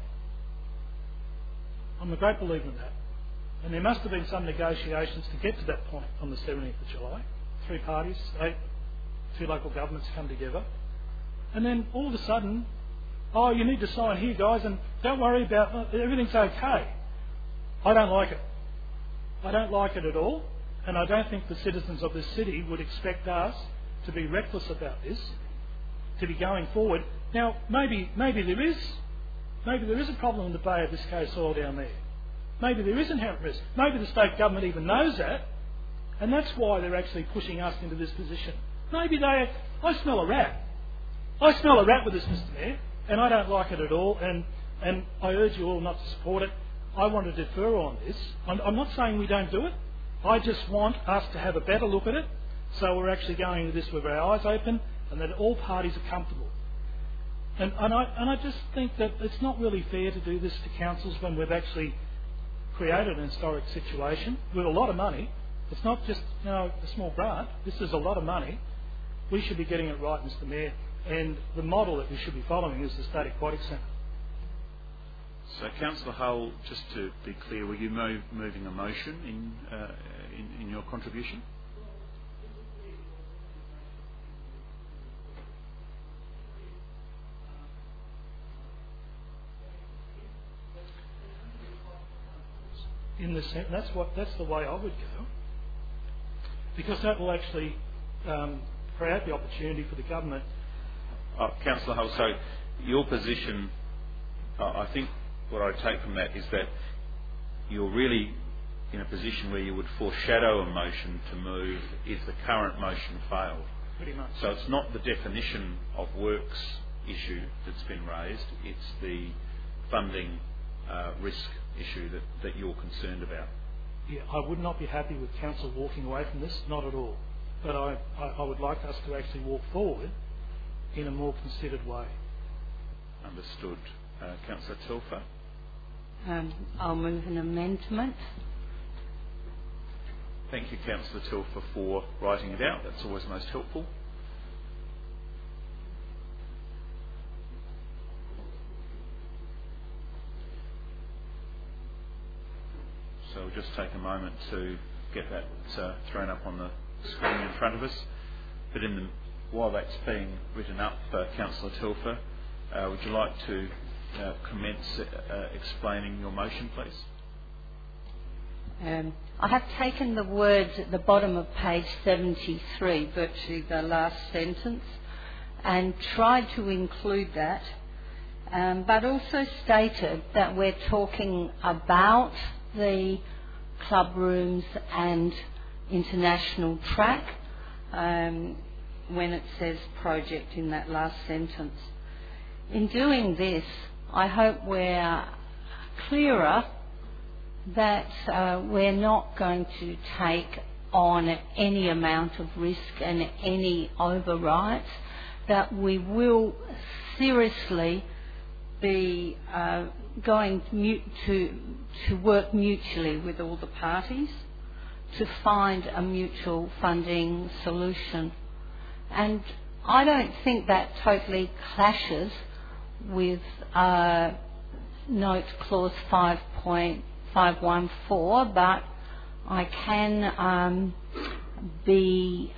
I'm a great believer in that. And there must have been some negotiations to get to that point on the 17th of July. 3 parties, 2 local governments come together. And then all of a sudden, you need to sign here, guys, and don't worry about everything's okay. I don't like it. I don't like it at all. And I don't think the citizens of this city would expect us to be reckless about this, to be going forward. Now, maybe there is a problem in the Bay of Biscay soil down there. Maybe there is inherent risk. Maybe the state government even knows that, and that's why they're actually pushing us into this position. Maybe I smell a rat. I smell a rat with this, Mr. Mayor, and I don't like it at all, and I urge you all not to support it. I want to defer on this. I'm not saying we don't do it. I just want us to have a better look at it, so we're actually going into this with our eyes open, and that all parties are comfortable. And I just think that it's not really fair to do this to councils when we've actually created an historic situation with a lot of money. It's not just a small grant. This is a lot of money. We should be getting it right, Mr. Mayor. And the model that we should be following is the State Aquatic Centre. So, Councillor Hull, just to be clear, were you moving a motion in your contribution? That's the way I would go, because that will actually create the opportunity for the government. Councillor Hull, so your position, I think what I take from that is that you're really in a position where you would foreshadow a motion to move if the current motion failed. Pretty much. So it's not the definition of works issue that's been raised, it's the funding risk issue that you're concerned about. Yeah, I would not be happy with council walking away from this, not at all. But I would like us to actually walk forward in a more considered way. Understood. Councillor Telfer? I'll move an amendment. Thank you, Councillor Telfer, for writing it out. That's always most helpful. So we'll just take a moment to get that thrown up on the screen in front of us. But while that's being written up, Councillor Telfer, would you like to commence explaining your motion, please? I have taken the words at the bottom of page 73, virtually the last sentence, and tried to include that, but also stated that we're talking about the club rooms and international track when it says project in that last sentence. In doing this, I hope we're clearer that we're not going to take on any amount of risk and any overrides, that we will seriously be going to work mutually with all the parties to find a mutual funding solution. And I don't think that totally clashes with note clause 5.514, but I can be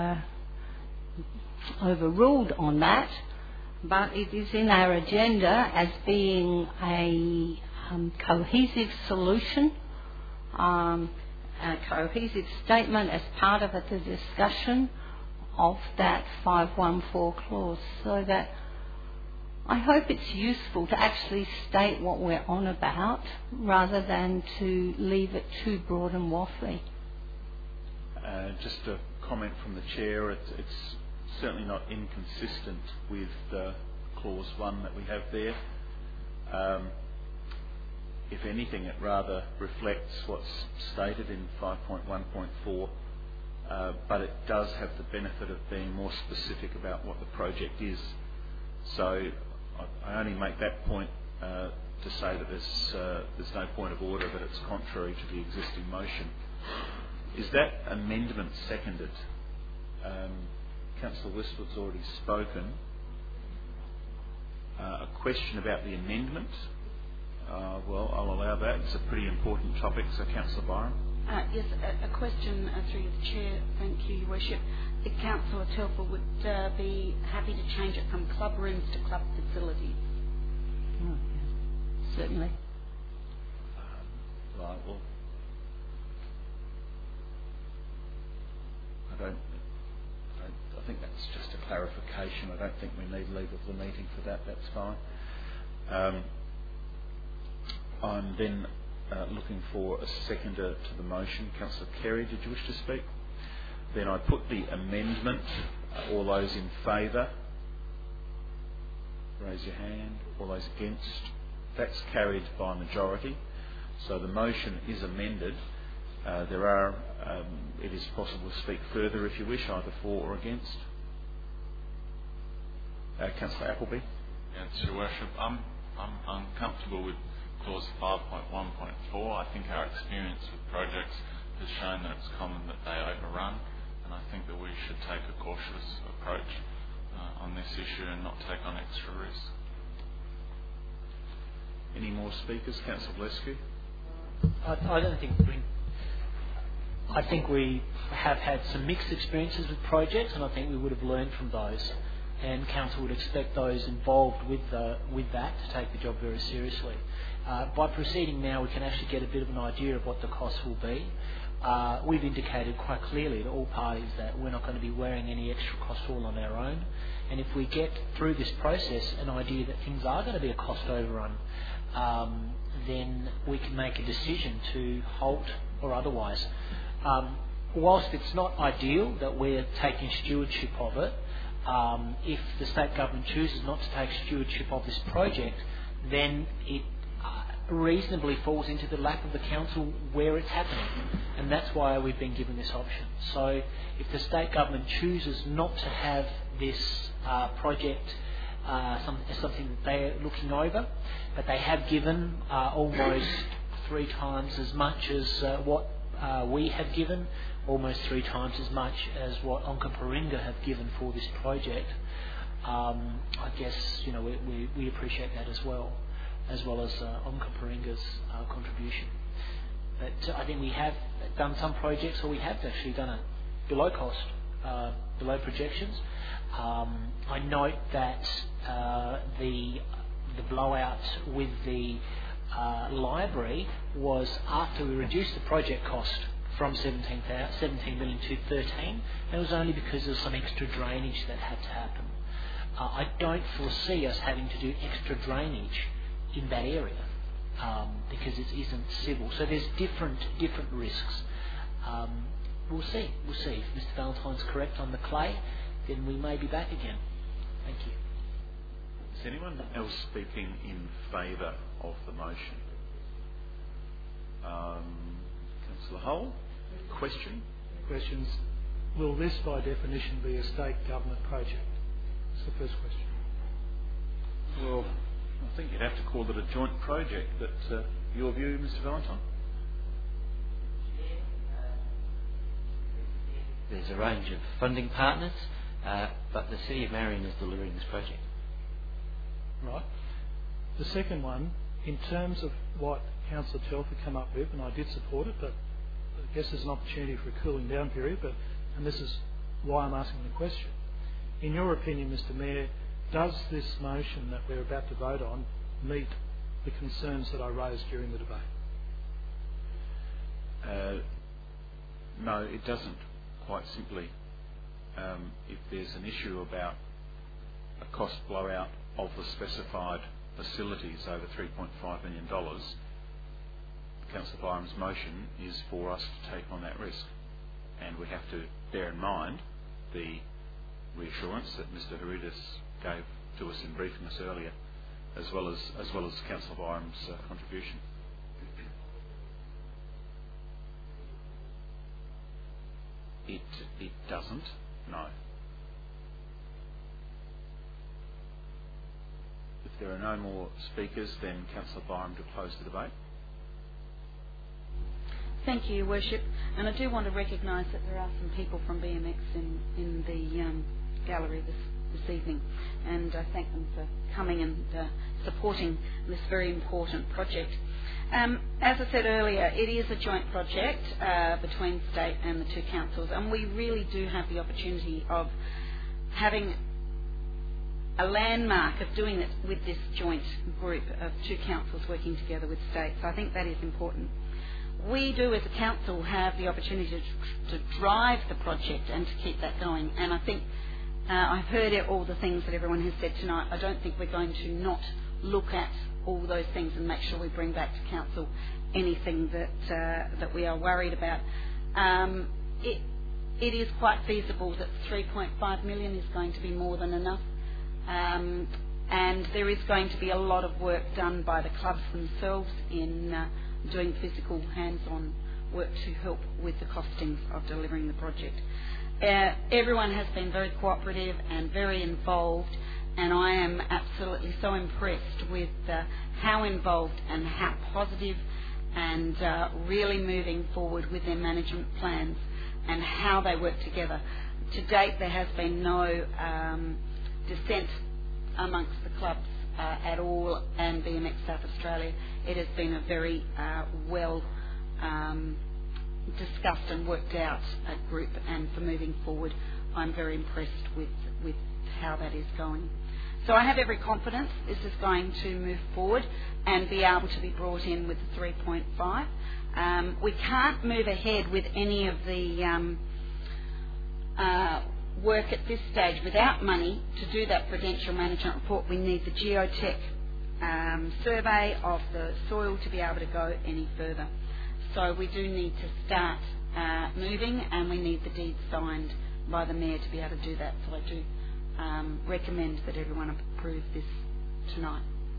overruled on that. But it is in our agenda as being a cohesive solution, a cohesive statement as part of the discussion of that 514 clause, so that I hope it's useful to actually state what we're on about rather than to leave it too broad and waffly. Just a comment from the Chair, it's certainly not inconsistent with clause 1 that we have there. If anything, it rather reflects what's stated in 5.1.4, but it does have the benefit of being more specific about what the project is. So I only make that point to say that there's no point of order, that it's contrary to the existing motion. Is that amendment seconded? Councillor Westwood's already spoken. A question about the amendment. Well, I'll allow that. It's a pretty important topic. So, Councillor Byron. Yes, a question through the Chair. Thank you, Your Worship. If Councillor Telfer would be happy to change it from club rooms to club facilities. Oh, yeah. Certainly. Right, well, I think that's just a clarification. I don't think we need leave of the meeting for that. That's fine. I'm then looking for a seconder to the motion. Councillor Carey, did you wish to speak? Then I put the amendment. All those in favour, raise your hand. All those against. That's carried by majority. So the motion is amended. It is possible to speak further if you wish, either for or against. Councillor Appleby. Yes, Your Worship. I'm uncomfortable with clause 5.1.4. I think our experience with projects has shown that it's common that they overrun, and I think that we should take a cautious approach on this issue and not take on extra risk. Any more speakers? Councillor Blescu. I don't think I think we have had some mixed experiences with projects, and I think we would have learned from those. And Council would expect those involved with that to take the job very seriously. By proceeding now, we can actually get a bit of an idea of what the costs will be. We've indicated quite clearly to all parties that we're not going to be wearing any extra cost all on our own. And if we get through this process an idea that things are going to be a cost overrun, then we can make a decision to halt or otherwise. Whilst it's not ideal that we're taking stewardship of it, if the state government chooses not to take stewardship of this project, then it reasonably falls into the lap of the council where it's happening, and that's why we've been given this option. So if the state government chooses not to have this project something that they're looking over, but they have given almost 3 times as much as what we have given, almost 3 times as much as what Onkaparinga have given for this project. I guess we appreciate that as well as Onkaparinga's contribution. But I think we have done some projects, or we have actually done it below cost, below projections. I note that the blowout with the library was after we reduced the project cost from 17 million to 13. That was only because of some extra drainage that had to happen. I don't foresee us having to do extra drainage in that area because it isn't civil. So there's different risks. We'll see. If Mr. Valentine's correct on the clay, then we may be back again. Thank you. Is anyone else speaking in favour of the motion? Councillor Hull, question? Questions. Will this, by definition, be a state government project? That's the first question. Well, I think you'd have to call it a joint project, but your view, Mr. Valentine? There's a range of funding partners, but the City of Marion is delivering this project. Right. The second one, in terms of what Councillor Telfer came up with, and I did support it, but I guess there's an opportunity for a cooling down period, and this is why I'm asking the question. In your opinion, Mr. Mayor, does this motion that we're about to vote on meet the concerns that I raised during the debate? No, it doesn't, quite simply. If there's an issue about a cost blowout of the specified facilities over $3.5 million, Councillor Byram's motion is for us to take on that risk. And we have to bear in mind the reassurance that Mr. Heridas gave to us in briefing us earlier, as well as Councillor Byram's contribution. It doesn't, no. If there are no more speakers, then Councillor Byram to close the debate. Thank you, Your Worship. And I do want to recognise that there are some people from BMX in the gallery this evening, and I thank them for coming and supporting this very important project. As I said earlier, it is a joint project between state and the two councils, and we really do have the opportunity of having a landmark of doing it with this joint group of two councils working together with state. So I think that is important. We do as a council have the opportunity to drive the project and to keep that going, and I think I've heard all the things that everyone has said tonight. I don't think we're going to not look at all those things and make sure we bring back to council anything that we are worried about. It is quite feasible that 3.5 million is going to be more than enough, and there is going to be a lot of work done by the clubs themselves in doing physical hands-on work to help with the costings of delivering the project. Everyone has been very cooperative and very involved, and I am absolutely so impressed with how involved and how positive and really moving forward with their management plans and how they work together. To date, there has been no dissent amongst the clubs at all, and BMX South Australia. It has been a very well discussed and worked out group, and for moving forward, I'm very impressed with how that is going. So I have every confidence this is going to move forward and be able to be brought in with the 3.5. We can't move ahead with any of the work at this stage without money to do that prudential management report. We need the geotech survey of the soil to be able to go any further. So we do need to start moving, and we need the deed signed by the Mayor to be able to do that. So I do recommend that everyone approve this tonight.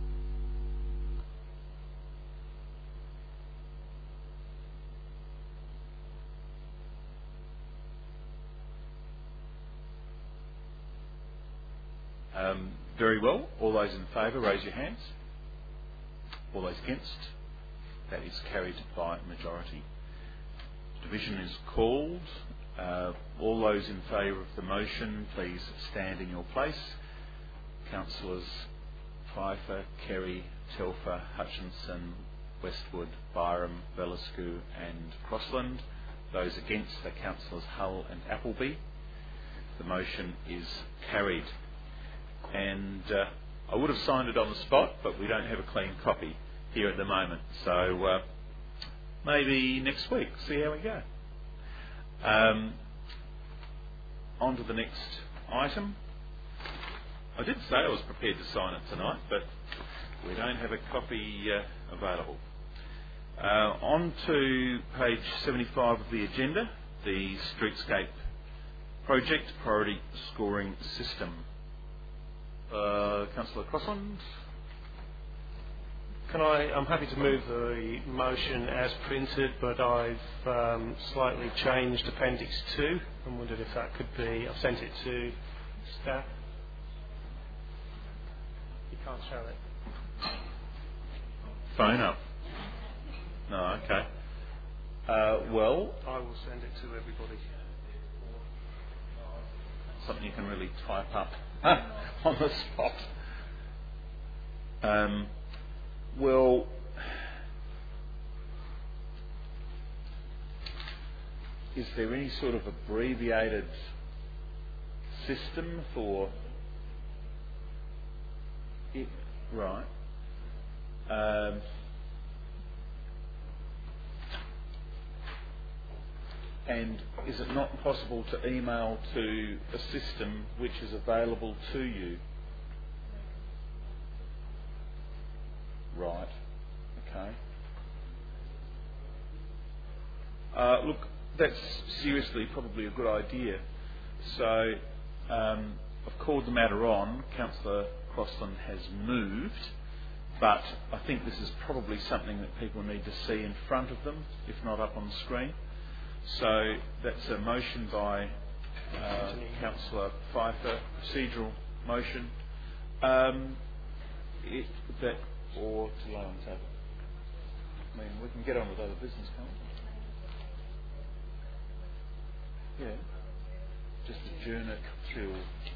Very well. All those in favour, raise your hands. All those against? That is carried by majority. Division is called. All those in favour of the motion, please stand in your place. Councillors Pfeiffer, Kerry, Telfer, Hutchinson, Westwood, Byram, Velasquez and Crossland. Those against are Councillors Hull and Appleby. The motion is carried. And I would have signed it on the spot, but we don't have a clean copy here at the moment. So maybe next week, see how we go. On to the next item. I did say I was prepared to sign it tonight, but we don't have a copy available. On to page 75 of the agenda, the Streetscape Project Priority Scoring System. Councillor Crossland. I'm happy to move the motion as printed, but I've slightly changed Appendix 2 and wondered if that could be. I've sent it to staff. You can't show it. phone up? No, okay. Well, I will send it to everybody. Something you can really type up on the spot. Well, is there any sort of abbreviated system for it? Right. And is it not possible to email to a system which is available to you? Right. Okay. Look, that's seriously probably a good idea. So I've called the matter on. Councillor Crossland has moved, but I think this is probably something that people need to see in front of them, if not up on the screen. So that's a motion by Councillor Pfeiffer, procedural motion. Or to lay on the table. I mean, we can get on with other business, can't we? Yeah. Just adjourn it till.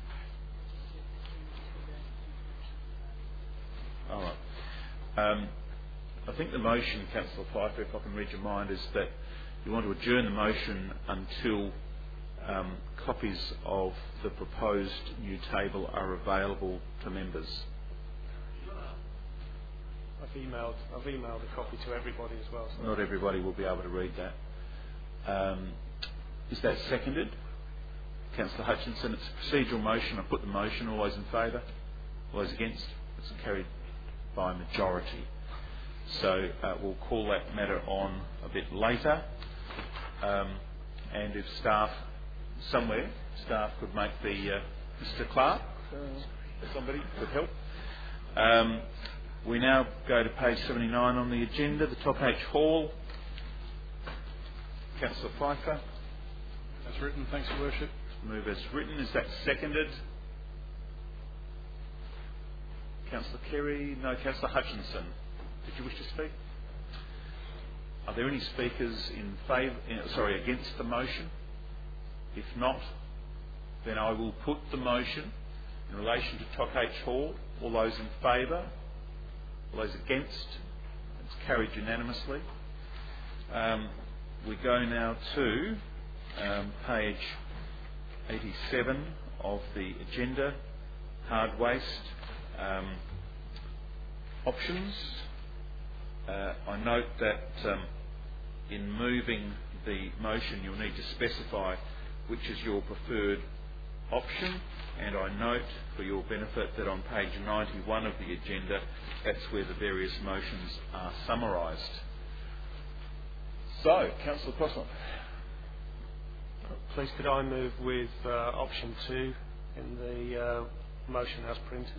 All right. I think the motion, Councillor Pfeiffer, if I can read your mind, is that you want to adjourn the motion until copies of the proposed new table are available to members. I've emailed a copy to everybody as well. So not everybody will be able to read that. Is that seconded? Councillor Hutchinson, it's a procedural motion. I put the motion. All those in favour? All those against? It's carried by majority. So we'll call that matter on a bit later. And if staff could make the Mr. Clark, somebody could help. We now go to page 79 on the agenda, the Top H Hall. Councillor Pfeiffer. As written, thanks, Your Worship. Move as written. Is that seconded? Councillor Kerry? No. Councillor Hutchinson. Did you wish to speak? Are there any speakers against the motion? If not, then I will put the motion in relation to Top H Hall. All those in favour? All those against? It's carried unanimously. We go now to page 87 of the agenda, hard waste options. I note that in moving the motion you'll need to specify which is your preferred option, and I note for your benefit that on page 91 of the agenda that's where the various motions are summarised. So, Councillor Crossland. Please could I move with option 2 in the motion as printed?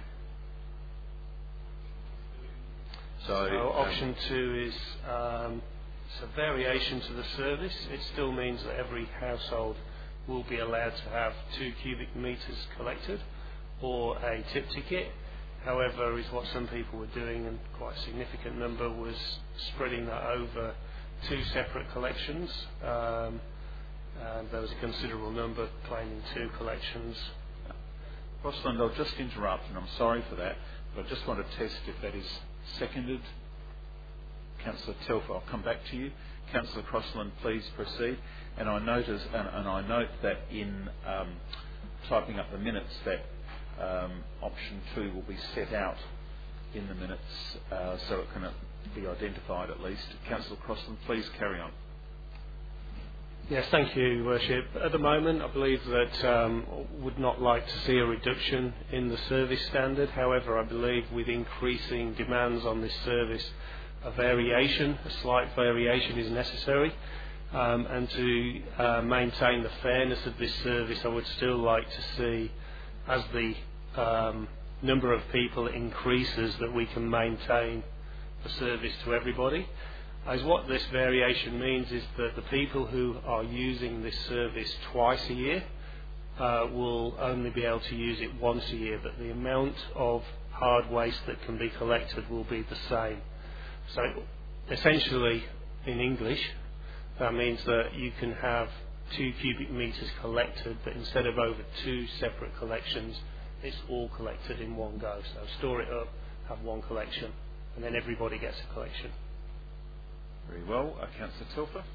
So option 2 is it's a variation to the service. It still means that every household will be allowed to have 2 cubic metres collected or a tip ticket. However, is what some people were doing, and quite a significant number, was spreading that over 2 separate collections. And there was a considerable number claiming 2 collections. Crossland, I'll just interrupt, and I'm sorry for that, but I just want to test if that is seconded. Councillor Telfer, I'll come back to you. Councillor Crossland, please proceed. And I note that in typing up the minutes that option 2 will be set out in the minutes so it can be identified at least. Councillor Crossland, please carry on. Yes, thank you, Worship. At the moment, I believe that would not like to see a reduction in the service standard. However, I believe with increasing demands on this service, a slight variation is necessary. And to maintain the fairness of this service, I would still like to see, as the number of people increases, that we can maintain the service to everybody. As what this variation means is that the people who are using this service twice a year will only be able to use it once a year, but the amount of hard waste that can be collected will be the same. So essentially, in English, that means that you can have 2 cubic metres collected, but instead of over 2 separate collections, it's all collected in one go. So store it up, have one collection, and then everybody gets a collection. Very well. Councillor Telfer.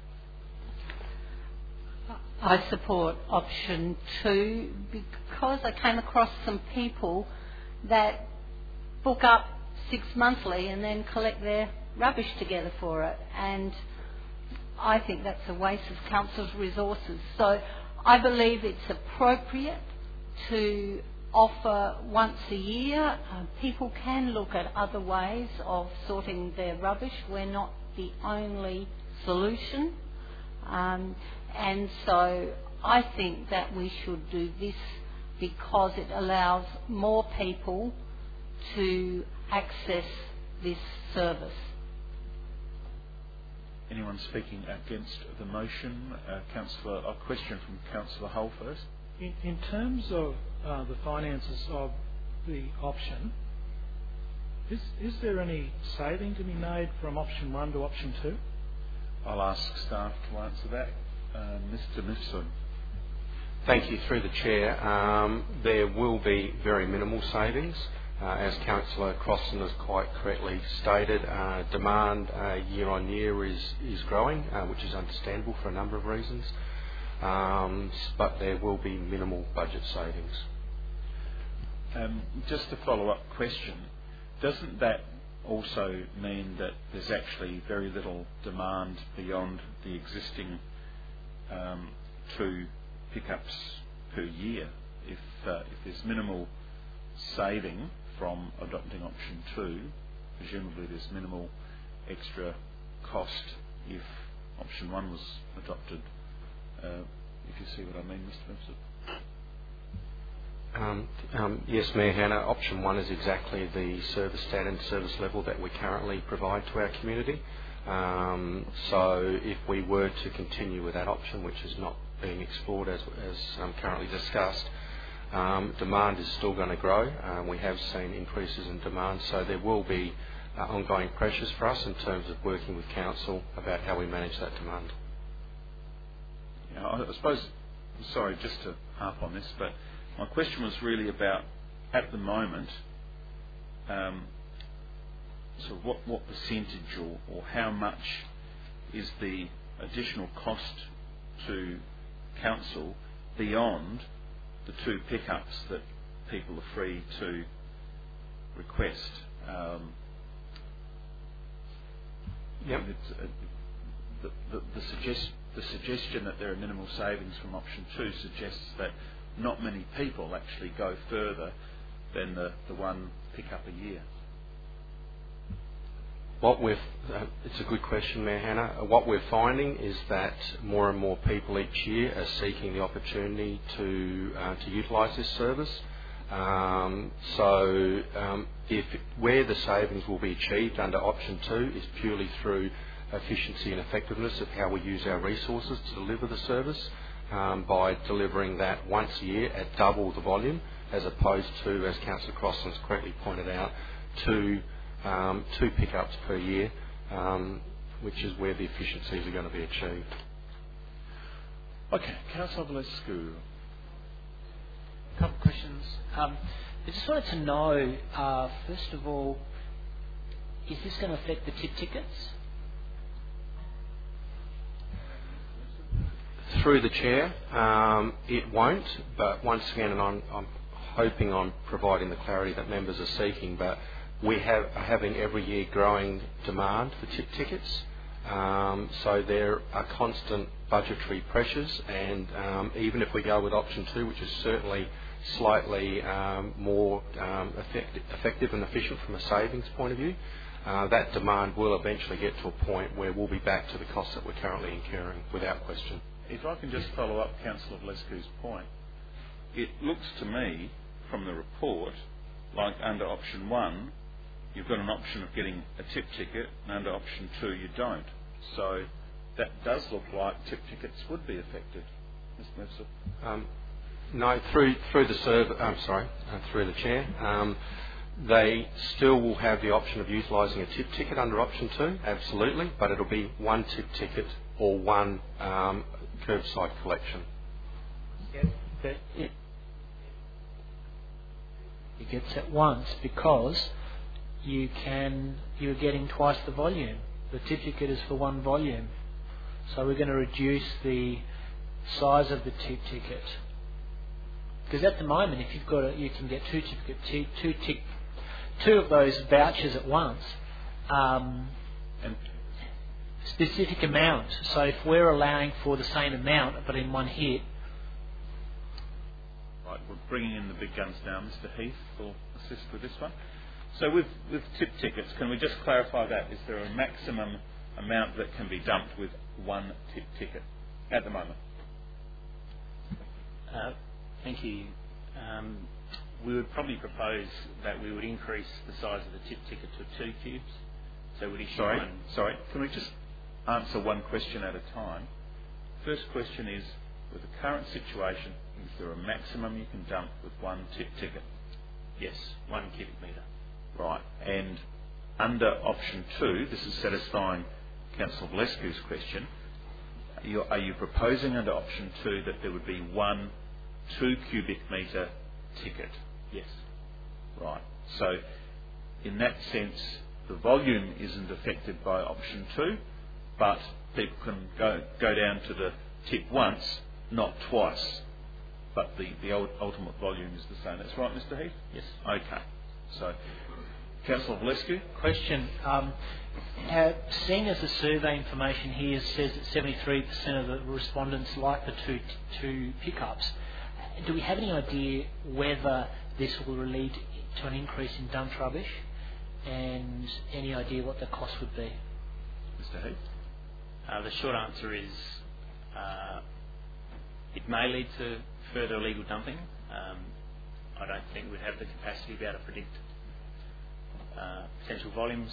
I support option 2 because I came across some people that book up 6 monthly and then collect their rubbish together for it, and I think that's a waste of council's resources. So I believe it's appropriate to offer once a year. People can look at other ways of sorting their rubbish. We're not the only solution. And so I think that we should do this because it allows more people to access this service. Anyone speaking against the motion? Councillor, a question from Councillor Hull first. In terms of the finances of the option, is there any saving to be made from option 1 to option 2? I'll ask staff to answer that. Mr. Mifsud. Thank you. Through the Chair, there will be very minimal savings. As Councillor Crossan has quite correctly stated, demand year on year is growing, which is understandable for a number of reasons, but there will be minimal budget savings. Just a follow-up question. Doesn't that also mean that there's actually very little demand beyond the existing 2 pickups per year? If there's minimal saving from adopting option 2, presumably there's minimal extra cost if option 1 was adopted. If you see what I mean, Mr. Vincent. Yes, Mayor Hanna, option 1 is exactly the service standard service level that we currently provide to our community. So if we were to continue with that option, which is not being explored as currently discussed, demand is still going to grow. We have seen increases in demand, so there will be ongoing pressures for us in terms of working with council about how we manage that demand. Yeah, I suppose, sorry, just to harp on this, but my question was really about, at the moment, so what percentage or how much is the additional cost to council beyond the 2 pickups that people are free to request? Yep. The suggestion that there are minimal savings from option 2 suggests that not many people actually go further than the 1 pickup a year. It's a good question, Mayor Hanna. What we're finding is that more and more people each year are seeking the opportunity to utilise this service. Where the savings will be achieved under option 2 is purely through efficiency and effectiveness of how we use our resources to deliver the service, by delivering that once a year at double the volume, as opposed to, as Councillor Crossan has correctly pointed out, 2 pickups per year, which is where the efficiencies are going to be achieved. Okay, Councillor Valescu. A couple of questions. I just wanted to know, first of all, is this going to affect the tip tickets? Through the Chair, it won't, but once again, and I'm hoping I'm providing the clarity that members are seeking, but we are having every year growing demand for tip tickets, so there are constant budgetary pressures, and even if we go with option 2, which is certainly slightly more effective and efficient from a savings point of view, that demand will eventually get to a point where we'll be back to the costs that we're currently incurring, without question. If I can just follow up Councillor Valescu's point, it looks to me from the report like under option 1 you've got an option of getting a tip ticket, and under option 2 you don't. So that does look like tip tickets would be affected, Mr. Mifsud. No, through the Chair. They still will have the option of utilising a tip ticket under option 2, absolutely, but it'll be one tip ticket or one curbside collection. Yep, but it gets it once because you're getting twice the volume. The tip ticket is for one volume, so we're going to reduce the size of the tip ticket. Because at the moment, if you've got you can get two of those vouchers at once, and specific amount. So if we're allowing for the same amount but in one hit. Right, we're bringing in the big guns now. Mr. Heath will assist with this one. So with tip tickets, can we just clarify that? Is there a maximum amount that can be dumped with one tip ticket at the moment? Thank you. We would probably propose that we would increase the size of the tip ticket to 2 cubes. So we'd issue one. Sorry, can we just answer one question at a time? First question is, with the current situation, is there a maximum you can dump with one tip ticket? Yes, 1 cubic metre. Right, and under option 2, this is satisfying Councillor Valescu's question, are you proposing under option 2 that there would be one 2 cubic metre ticket? Yes. Right, so in that sense the volume isn't affected by option 2, but people can go down to the tip once, not twice, but the ultimate volume is the same. That's right, Mr. Heath? Yes. Okay, so Councillor Valescu. Question. Seeing as the survey information here says that 73% of the respondents like the two pickups, do we have any idea whether this will lead to an increase in dumped rubbish, and any idea what the cost would be? Mr. Heath? The short answer is it may lead to further illegal dumping. I don't think we'd have the capacity to be able to predict potential volumes,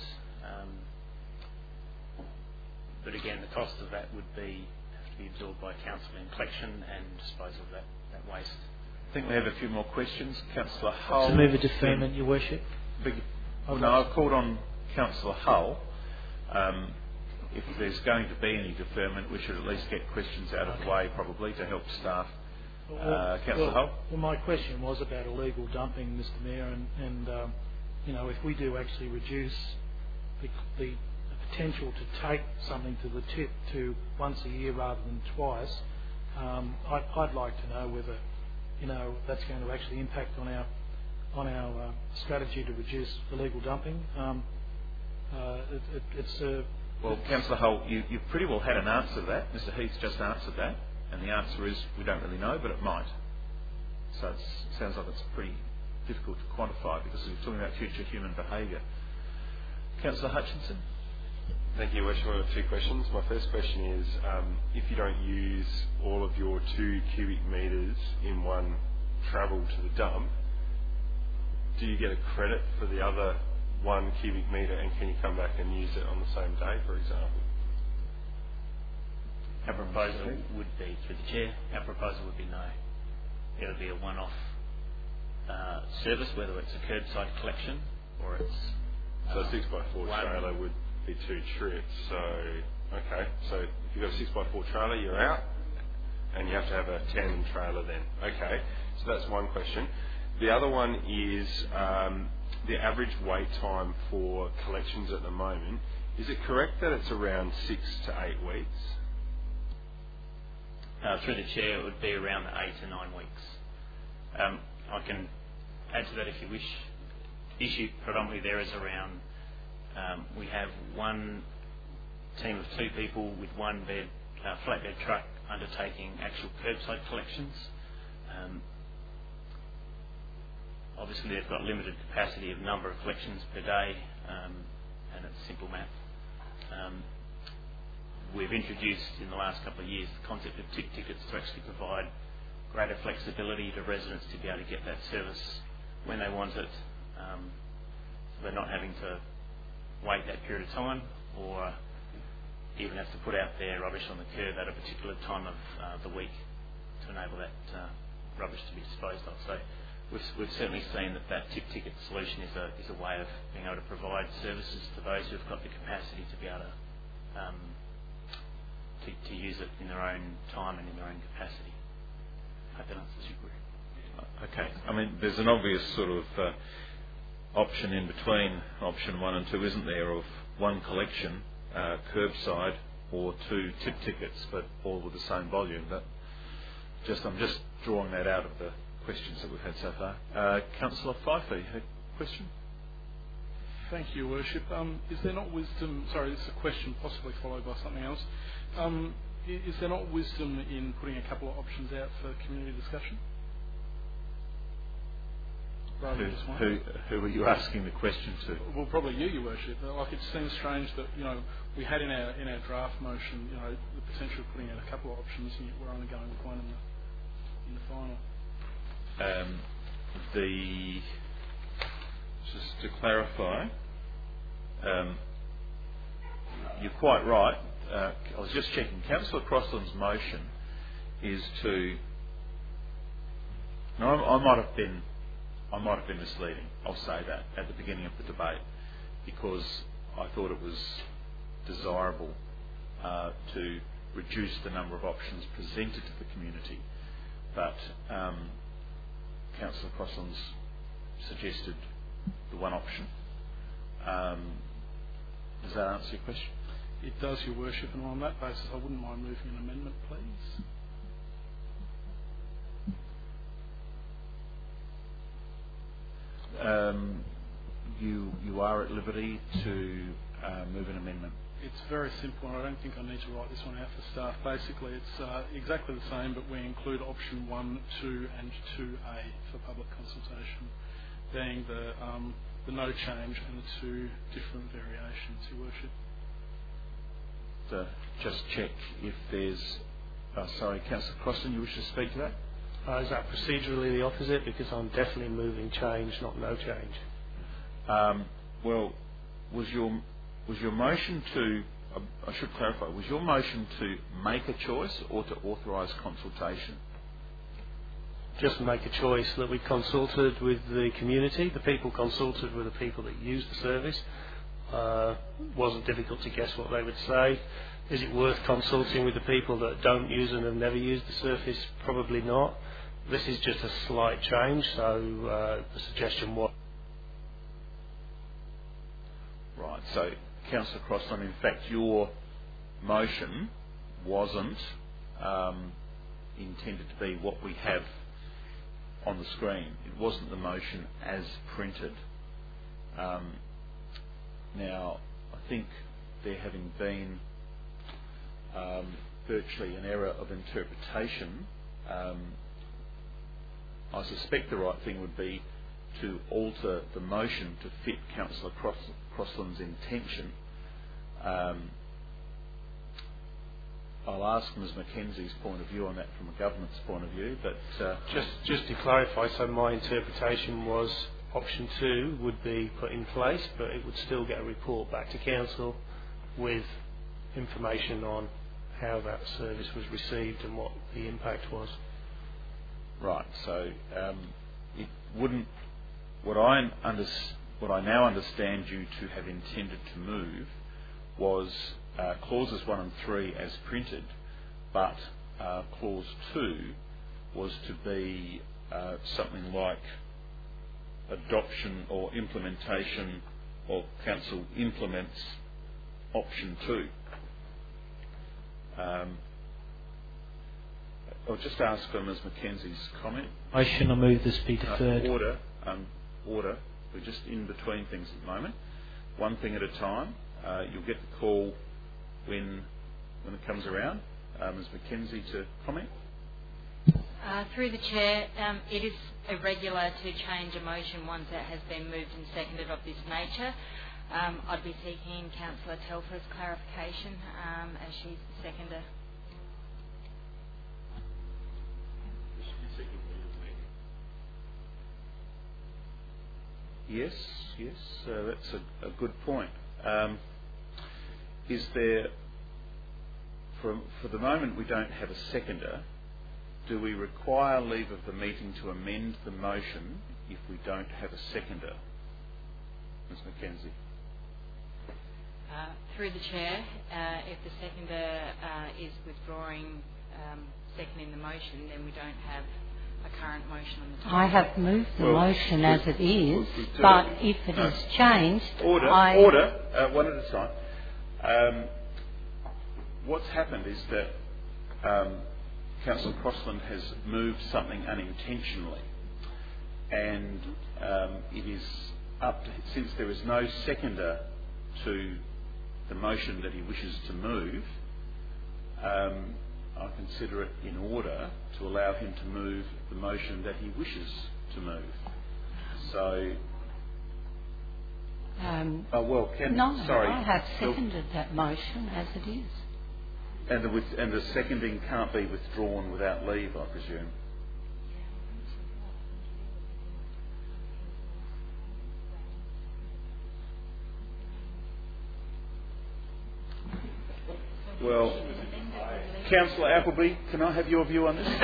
but again, the cost of that would have to be absorbed by council in collection and disposal of that waste. I think we have a few more questions. Councillor Hull. To move a deferment, Your Worship. I've called on Councillor Hull. If there's going to be any deferment, we should at least get questions out of the way, probably, to help staff. Councillor Hull? Well, my question was about illegal dumping, Mr. Mayor, and if we do actually reduce the potential to take something to the tip to once a year rather than twice, I'd like to know whether that's going to actually impact on our strategy to reduce illegal dumping. Well, Councillor Hull, you've pretty well had an answer to that. Mr. Heath's just answered that, and the answer is we don't really know, but it might. So it sounds like it's pretty difficult to quantify because we're talking about future human behaviour. Councillor Hutchinson? Thank you, Worship. I have 2 questions. My first question is, if you don't use all of your 2 cubic metres in one travel to the dump, do you get a credit for the other 1 cubic metre, and can you come back and use it on the same day, for example? Our proposal would be, through the Chair, our proposal would be no. It would be a one-off service, whether it's a curbside collection or it's... So a 6x4 trailer would be 2 trips. So, okay. So if you've got a 6x4 trailer, you're out, and you have to have a tandem trailer then. Okay. So that's one question. The other one is the average wait time for collections at the moment. Is it correct that it's around 6 to 8 weeks? Through the Chair, it would be around 8 to 9 weeks. I can add to that if you wish. The issue predominantly there is around we have one team of 2 people with one flatbed truck undertaking actual curbside collections. Obviously, they've got limited capacity of number of collections per day, and it's simple math. We've introduced in the last couple of years the concept of tip tickets to actually provide greater flexibility to residents to be able to get that service when they want it. So they're not having to wait that period of time or even have to put out their rubbish on the curb at a particular time of the week to enable that rubbish to be disposed of. So we've certainly seen that tip ticket solution is a way of being able to provide services to those who've got the capacity to be able to use it in their own time and in their own capacity. I hope that answers your query. Okay. I mean, there's an obvious sort of option in between option 1 and 2, isn't there, of 1 collection, curbside, or 2 tip tickets, but all with the same volume. But I'm just drawing that out of the questions that we've had so far. Councillor Fife, a question? Thank you, Worship. Is there not wisdom... Sorry, this is a question possibly followed by something else. Is there not wisdom in putting a couple of options out for community discussion? Who are you asking the question to? Well, probably you, Your Worship. Like, it seems strange that we had in our draft motion the potential of putting out a couple of options, and yet we're only going with one in the final. Just to clarify, you're quite right. I was just checking. Councillor Crossland's motion is to. No, I might have been misleading. I'll say that at the beginning of the debate, because I thought it was desirable to reduce the number of options presented to the community. But Councillor Crossland's suggested the one option. Does that answer your question? It does, Your Worship, and on that basis I wouldn't mind moving an amendment, please. You are at liberty to move an amendment. It's very simple, and I don't think I need to write this one out for staff. Basically, it's exactly the same, but we include option 1, 2 and 2A for public consultation, being the no change and the 2 different variations, Your Worship. Just check if there's... sorry, Councillor Crossan, you wish to speak to that? Is that procedurally the opposite? Because I'm definitely moving change, not no change. Well, was your motion to... I should clarify. Was your motion to make a choice or to authorise consultation? Just make a choice that we consulted with the community. The people consulted with the people that use the service. Wasn't difficult to guess what they would say. Is it worth consulting with the people that don't use and have never used the service? Probably not. This is just a slight change, so the suggestion was... Right, so Councillor Crossland, in fact your motion wasn't intended to be what we have on the screen. It wasn't the motion as printed. Now, I think there having been virtually an error of interpretation, I suspect the right thing would be to alter the motion to fit Councillor Crossland's intention. I'll ask Ms Mackenzie's point of view on that from a government's point of view, but... Just to clarify, so my interpretation was option 2 would be put in place, but it would still get a report back to Council with information on how that service was received and what the impact was. Right, so it wouldn't... What I now understand you to have intended to move was clauses 1 and 3 as printed, but clause 2 was to be something like adoption or implementation, or Council implements option 2. I'll just ask for Ms Mackenzie's comment. Motion, I move this be deferred. Order. We're just in between things at the moment. One thing at a time. You'll get the call when it comes around. Ms Mackenzie to comment. Through the Chair, it is irregular to change a motion once it has been moved and seconded of this nature. I'd be seeking Councillor Telfer's clarification as she's the seconder. Yes, that's a good point. Is there, for the moment we don't have a seconder, do we require leave of the meeting to amend the motion if we don't have a seconder? Ms Mackenzie. Through the Chair, if the seconder is withdrawing, seconding the motion, then we don't have a current motion on the table. I have moved the motion as it is, but if it is changed... Order, one at a time. What's happened is that Councillor Crossland has moved something unintentionally, and it is up to, since there is no seconder to the motion that he wishes to move, I consider it in order to allow him to move the motion that he wishes to move. So, I have seconded that motion as it is. And the seconding can't be withdrawn without leave, I presume. Well, Councillor Appleby, can I have your view on this? You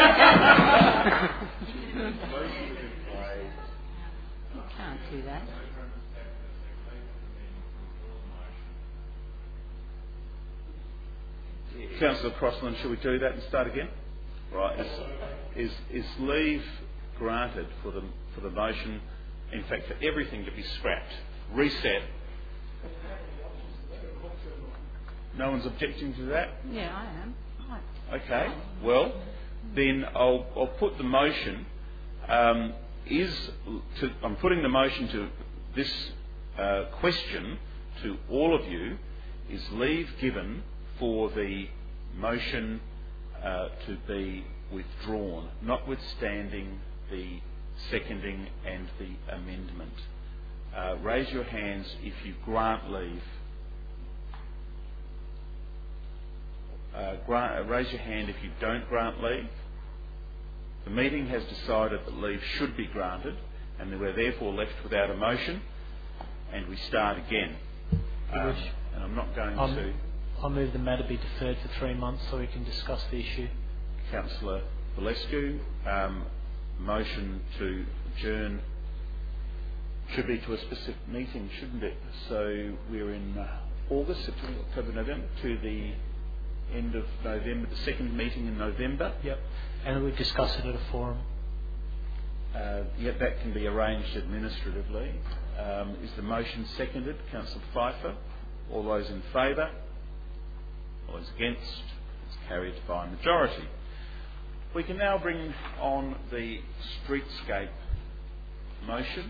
can't do that. Councillor Crossland, shall we do that and start again? Right. Is leave granted for the motion, in fact, for everything to be scrapped, reset? No one's objecting to that? Yeah, I am. Right. Okay. Well, then I'll put the motion. I'm putting the motion to this question to all of you: is leave given for the motion to be withdrawn, notwithstanding the seconding and the amendment? Raise your hands if you grant leave. Raise your hand if you don't grant leave. The meeting has decided that leave should be granted, and we're therefore left without a motion, and we start again. And I'm not going to... I'll move the matter be deferred for 3 months so we can discuss the issue. Councillor Valescu, motion to adjourn should be to a specific meeting, shouldn't it? So we're in August, September, October, November, to the end of November, the second meeting in November. Yep, and we discuss it at a forum. That can be arranged administratively. Is the motion seconded? Councillor Pfeiffer. All those in favour? All those against? It's carried by majority. We can now bring on the streetscape motion.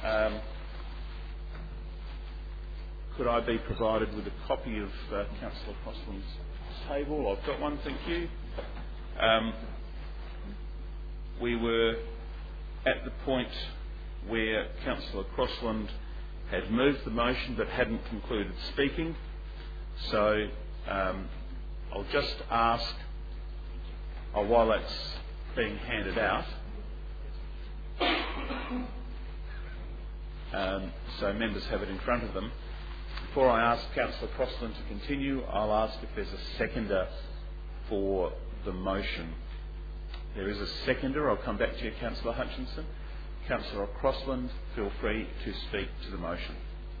Could I be provided with a copy of Councillor Crossland's table? I've got one, thank you. We were at the point where Councillor Crossland had moved the motion but hadn't concluded speaking. So I'll just ask, while that's being handed out, so members have it in front of them. Before I ask Councillor Crossland to continue, I'll ask if there's a seconder for the motion. There is a seconder. I'll come back to you, Councillor Hutchinson. Councillor Crossland, feel free to speak to the motion.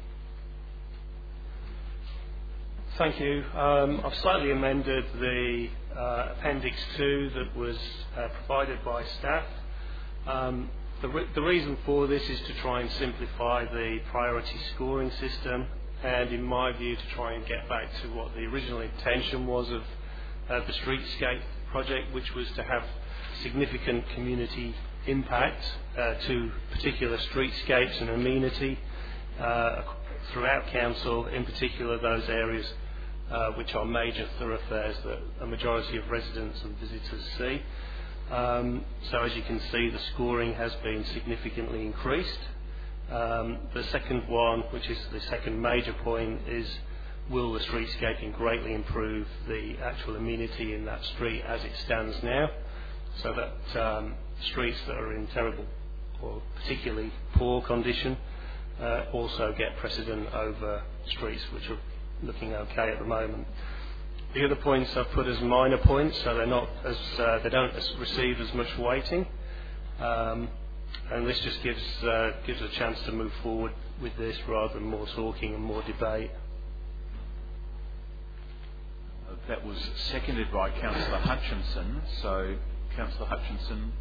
Thank you. I've slightly amended the Appendix 2 that was provided by staff. The reason for this is to try and simplify the priority scoring system, and in my view to try and get back to what the original intention was of the Streetscape project, which was to have significant community impact to particular streetscapes and amenity throughout council, in particular those areas which are major thoroughfares that a majority of residents and visitors see. So as you can see, the scoring has been significantly increased. The second one, which is the second major point, is will the streetscaping greatly improve the actual amenity in that street as it stands now, so that streets that are in terrible or particularly poor condition also get precedent over streets which are looking okay at the moment. The other points I've put as minor points, so they're not as they don't receive as much weighting, and this just gives a chance to move forward with this rather than more talking and more debate. That was seconded by Councillor Hutchinson. So, Councillor Hutchinson,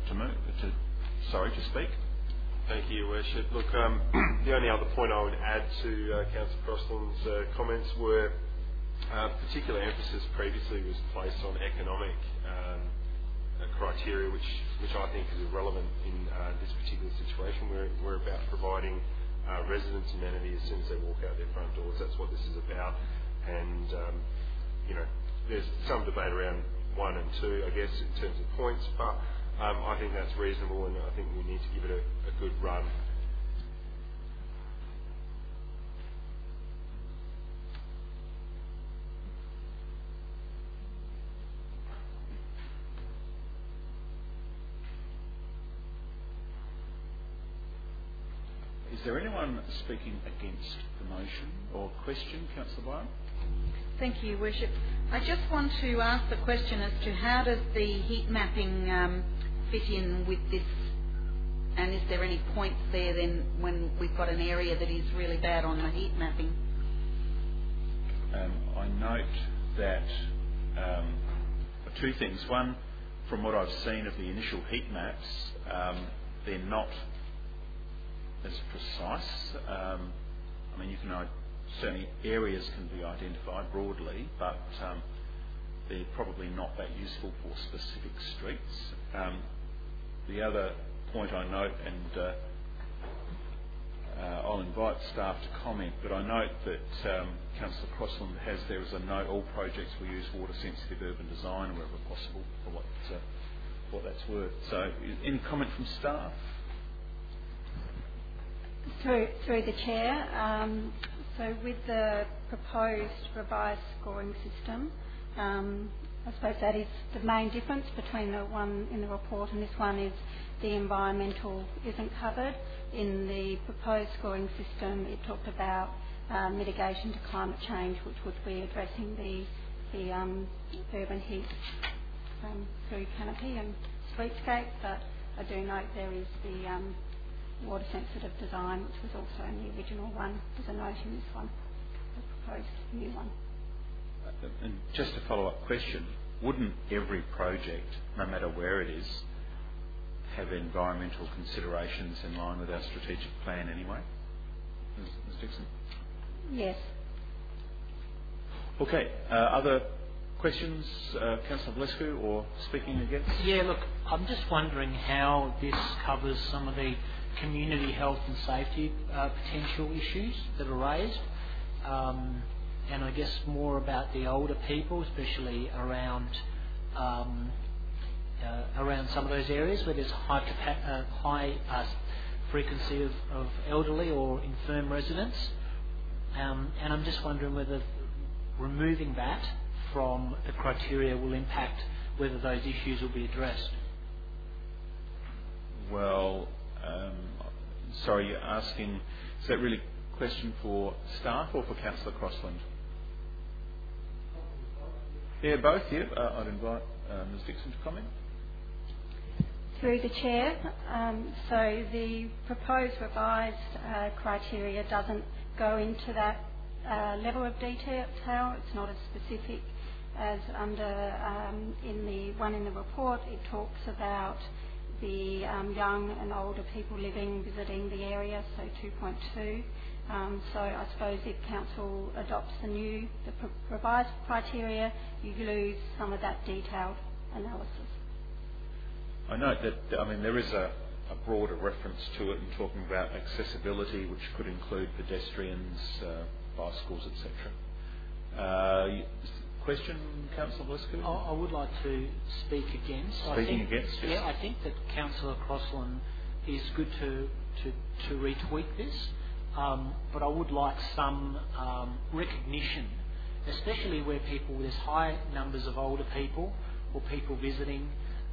to speak. Thank you, Your Worship. Look, the only other point I would add to Councillor Crossland's comments were particular emphasis previously was placed on economic criteria, which I think is irrelevant in this particular situation. We're about providing residents amenity as soon as they walk out their front doors. That's what this is about. And there's some debate around 1 and 2, I guess, in terms of points, but I think that's reasonable, and I think we need to give it a good run. Is there anyone speaking against the motion or question? Councillor Byron? Thank you, Worship. I just want to ask the question as to how does the heat mapping fit in with this, and is there any points there then when we've got an area that is really bad on the heat mapping? I note that two things. One, from what I've seen of the initial heat maps, they're not as precise. Certainly areas can be identified broadly, but they're probably not that useful for specific streets. The other point I note, and I'll invite staff to comment, but I note that Councillor Crossland has there as a note, all projects will use water-sensitive urban design wherever possible, for what that's worth. So, any comment from staff? Through the Chair, so with the proposed revised scoring system, I suppose that is the main difference between the one in the report and this one is the environmental isn't covered. In the proposed scoring system, it talked about mitigation to climate change, which would be addressing the urban heat through canopy and streetscape, but I do note there is the water-sensitive design, which was also in the original one. There's a note in this one, the proposed new one. And just a follow-up question, wouldn't every project, no matter where it is, have environmental considerations in line with our strategic plan anyway? Ms Dixon? Yes. Okay, other questions, Councillor Valescu, or speaking against? Yeah, look, I'm just wondering how this covers some of the community health and safety potential issues that are raised, and I guess more about the older people, especially around some of those areas where there's high frequency of elderly or infirm residents, and I'm just wondering whether removing that from the criteria will impact whether those issues will be addressed. Well, sorry, you're asking, is that really a question for staff or for Councillor Crossland? Yeah, both, yeah. I'd invite Ms Dixon to comment. Through the Chair, so the proposed revised criteria doesn't go into that level of detail. It's not as specific as in the one in the report. It talks about the young and older people visiting the area, so 2.2. So I suppose if Council adopts the revised criteria, you lose some of that detailed analysis. I note that there is a broader reference to it in talking about accessibility, which could include pedestrians, bicycles, etc. Question, Councillor Valescu? I would like to speak against. Against, yes. Yeah, I think that Councillor Crossland is good to retweak this, but I would like some recognition, especially where there's high numbers of older people or people visiting.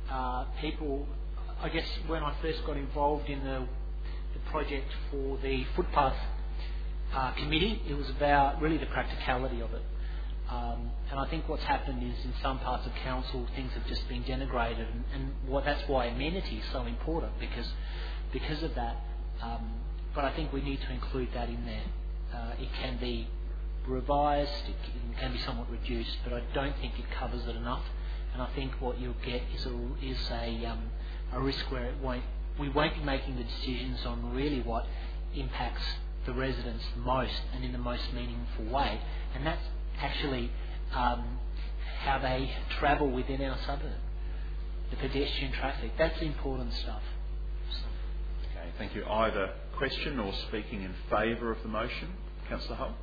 I guess when I first got involved in the project for the footpath committee, it was about really the practicality of it. And I think what's happened is in some parts of council things have just been denigrated, and that's why amenity is so important because of that. But I think we need to include that in there. It can be revised, it can be somewhat reduced, but I don't think it covers it enough. And I think what you'll get is a risk where we won't be making the decisions on really what impacts the residents most and in the most meaningful way, and that's actually how they travel within our suburb, the pedestrian traffic. That's the important stuff. Okay, thank you. Either question or speaking in favour of the motion? Councillor Hull?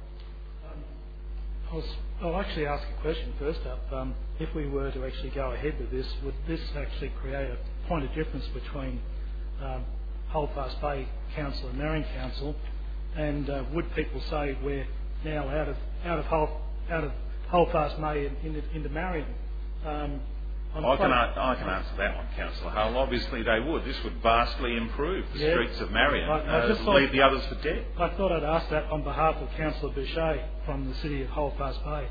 I'll actually ask a question first up. If we were to actually go ahead with this, would this actually create a point of difference between Holdfast Bay Council and Marion Council? And would people say we're now out of Holdfast Bay into Marion? I can answer that one, Councillor Hull. Obviously they would. This would vastly improve the streets of Marion. I just leave the others for dead. I thought I'd ask that on behalf of Councillor Boucher from the city of Holdfast Bay.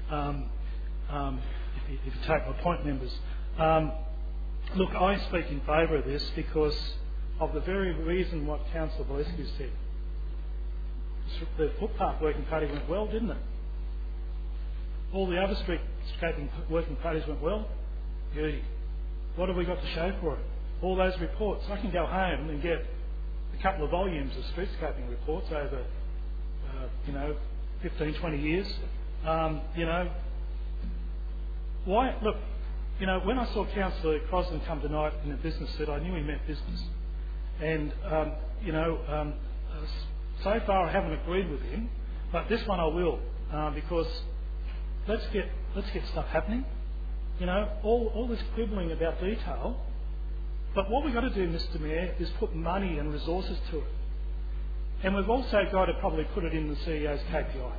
If you take my point, members. Look, I speak in favour of this because of the very reason what Councillor Valescu said. The footpath working party went well, didn't it? All the other streetscaping working parties went well. Beauty. What have we got to show for it? All those reports. I can go home and get a couple of volumes of streetscaping reports over, 15, 20 years. Why? Look, when I saw Councillor Crosland come tonight in a business suit, I knew he meant business. And, so far I haven't agreed with him, but this one I will, because let's get stuff happening. All this quibbling about detail. But what we've got to do, Mr. Mayor, is put money and resources to it. And we've also got to probably put it in the CEO's KPI.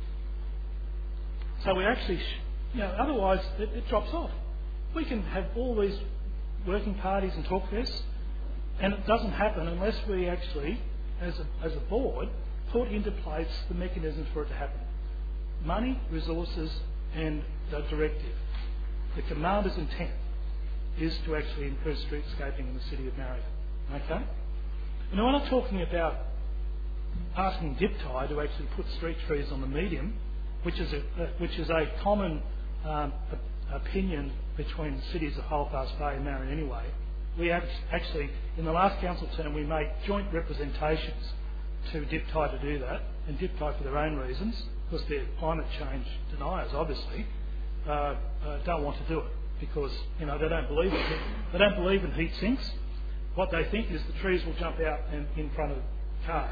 So we actually, otherwise it drops off. We can have all these working parties and talk this, and it doesn't happen unless we actually, as a board, put into place the mechanisms for it to happen. Money, resources, and the directive. The commander's intent is to actually improve streetscaping in the city of Marion. Okay? And when I'm talking about asking DipTi to actually put street trees on the medium, which is a common opinion between the cities of Holdfast Bay and Marion anyway, we have actually, in the last council term, we made joint representations to DipTi to do that, and DipTi, for their own reasons, because they're climate change deniers, obviously, don't want to do it because they don't believe in it. They don't believe in heat sinks. What they think is the trees will jump out in front of cars.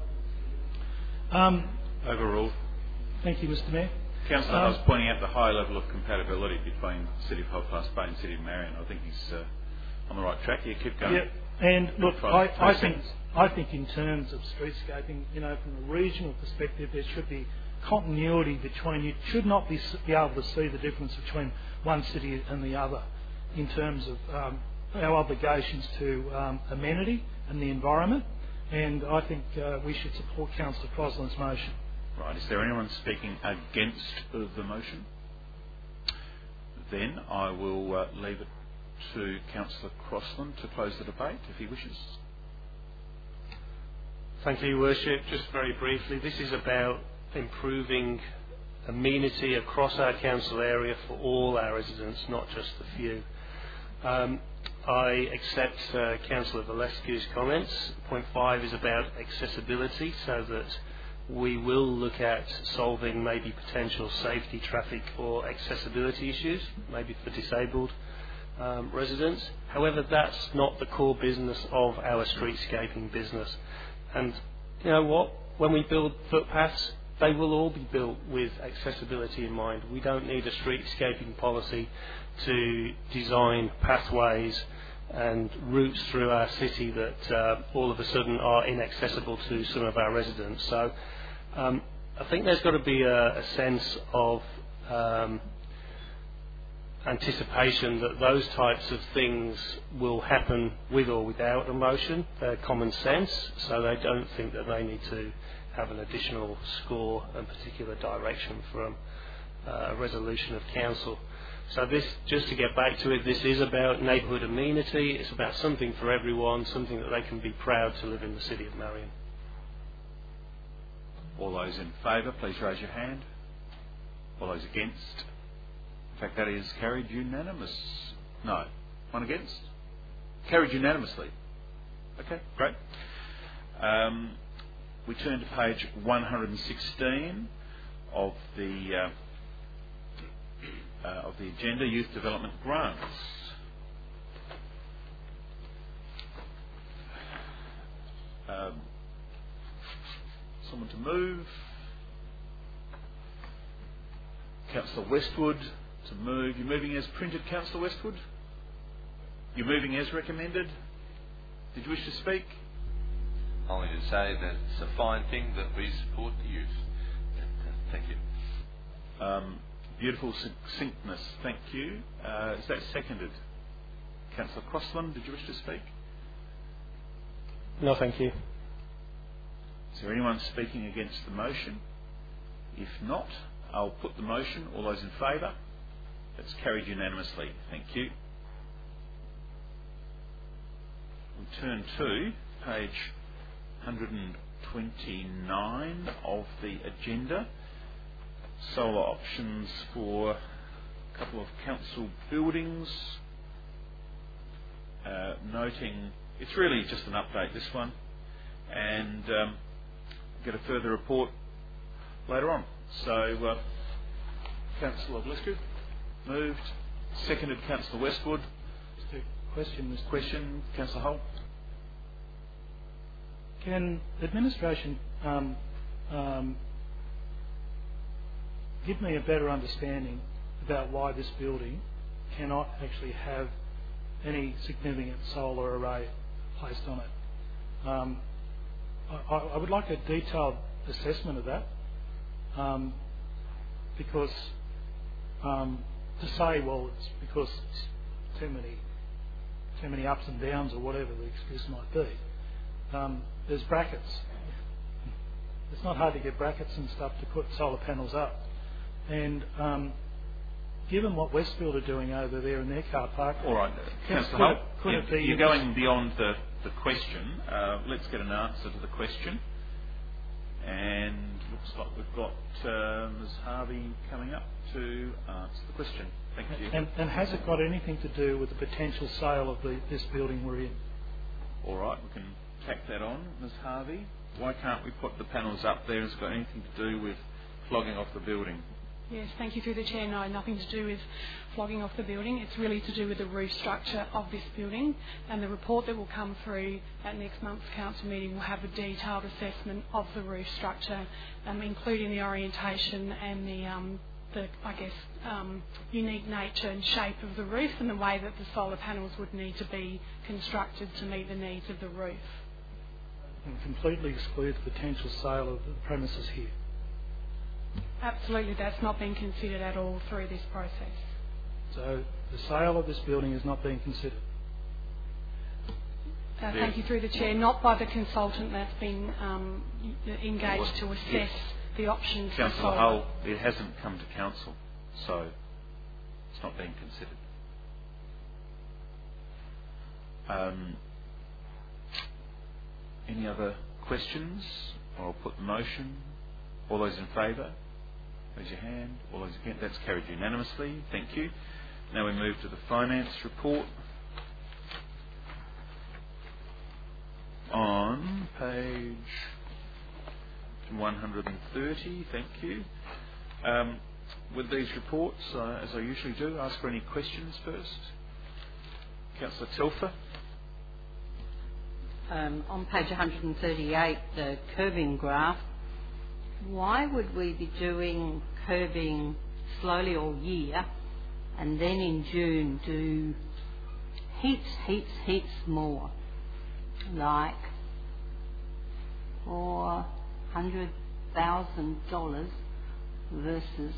Overruled. Thank you, Mr. Mayor. Councillor, I was pointing out the high level of compatibility between the City of Holdfast Bay and the City of Marion. I think he's on the right track here. Keep going. Yeah, and look, I think in terms of streetscaping, from a regional perspective, there should be continuity between. You should not be able to see the difference between one city and the other in terms of our obligations to amenity and the environment. And I think we should support Councillor Crosland's motion. Right. Is there anyone speaking against the motion? Then I will leave it to Councillor Crosland to close the debate if he wishes. Thank you, Your Worship. Just very briefly, this is about improving amenity across our council area for all our residents, not just the few. I accept Councillor Valescu's comments. Point 5 is about accessibility, so that we will look at solving maybe potential safety, traffic or accessibility issues, maybe for disabled residents. However, that's not the core business of our streetscaping business. And you know what? When we build footpaths, they will all be built with accessibility in mind. We don't need a streetscaping policy to design pathways and routes through our city that all of a sudden are inaccessible to some of our residents. So I think there's got to be a sense of anticipation that those types of things will happen with or without a motion. They're common sense, so they don't think that they need to have an additional score and particular direction from resolution of council. So this, just to get back to it, this is about neighbourhood amenity. It's about something for everyone, something that they can be proud to live in the City of Marion. All those in favour, please raise your hand. All those against? In fact, that is carried unanimous. No. One against? Carried unanimously. Okay, great. We turn to page 116 of the agenda, Youth Development Grants. Someone to move. Councillor Westwood to move. You're moving as printed, Councillor Westwood? You're moving as recommended? Did you wish to speak? Only to say that it's a fine thing that we support the youth. Thank you. Beautiful succinctness. Thank you. Is that seconded? Councillor Crossland, did you wish to speak? No, thank you. Is there anyone speaking against the motion? If not, I'll put the motion. All those in favour? That's carried unanimously. Thank you. We turn to page 129 of the agenda. Solar options for a couple of council buildings. Noting it's really just an update, this one, and get a further report later on. So, Councillor Blisco moved, seconded Councillor Westwood. Just a question, Mr. Question, Councillor Hull. Can administration give me a better understanding about why this building cannot actually have any significant solar array placed on it? I would like a detailed assessment of that, because to say, well, it's because it's too many ups and downs or whatever the excuse might be. There's brackets. It's not hard to get brackets and stuff to put solar panels up. And given what Westfield are doing over there in their car park... All right, Councillor Hull, you're going beyond the question. Let's get an answer to the question. And looks like we've got Ms Harvey coming up to answer the question. Thank you. And has it got anything to do with the potential sale of this building we're in? All right, we can tack that on. Ms Harvey, why can't we put the panels up there? Has it got anything to do with flogging off the building? Yes, thank you through the Chair. No, nothing to do with flogging off the building. It's really to do with the roof structure of this building, and the report that will come through at next month's council meeting will have a detailed assessment of the roof structure, including the orientation and the unique nature and shape of the roof and the way that the solar panels would need to be constructed to meet the needs of the roof. And completely exclude the potential sale of the premises here. Absolutely, that's not been considered at all through this process. So the sale of this building is not being considered? Thank you through the Chair. Not by the consultant that's been engaged to assess the options. Councillor Hull, it hasn't come to council, so it's not being considered. Any other questions? I'll put the motion. All those in favour, raise your hand. All those against, that's carried unanimously. Thank you. Now we move to the finance report. On page 130, thank you. With these reports, as I usually do, ask for any questions first. Councillor Telfer. On page 138, the curbing graph, why would we be doing curbing slowly all year and then in June do heaps more, like $400,000 versus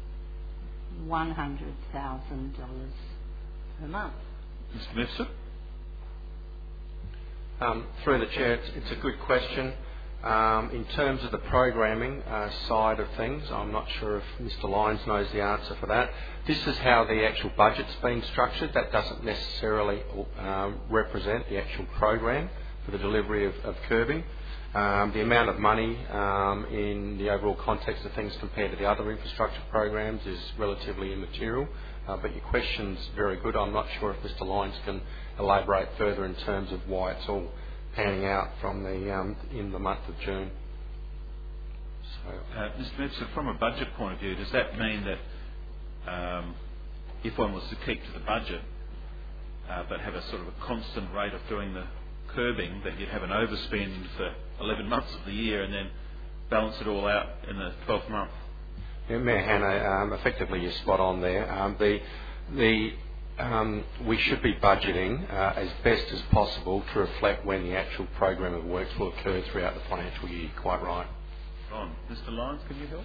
$100,000 per month? Mr. Mifsud. Through the Chair, it's a good question. In terms of the programming side of things, I'm not sure if Mr. Lyons knows the answer for that. This is how the actual budget's been structured. That doesn't necessarily represent the actual program for the delivery of curbing. The amount of money in the overall context of things compared to the other infrastructure programs is relatively immaterial. But your question's very good. I'm not sure if Mr. Lyons can elaborate further in terms of why it's all panning out from in the month of June. So, Mr. Mepser, from a budget point of view, does that mean that if one was to keep to the budget but have a sort of a constant rate of doing the curbing, that you'd have an overspend for 11 months of the year and then balance it all out in the 12th month? Yeah, Mayor Hanna, effectively you're spot on there. We should be budgeting as best as possible to reflect when the actual program of works will occur throughout the financial year. Quite right. Ron, Mr. Lyons, can you help?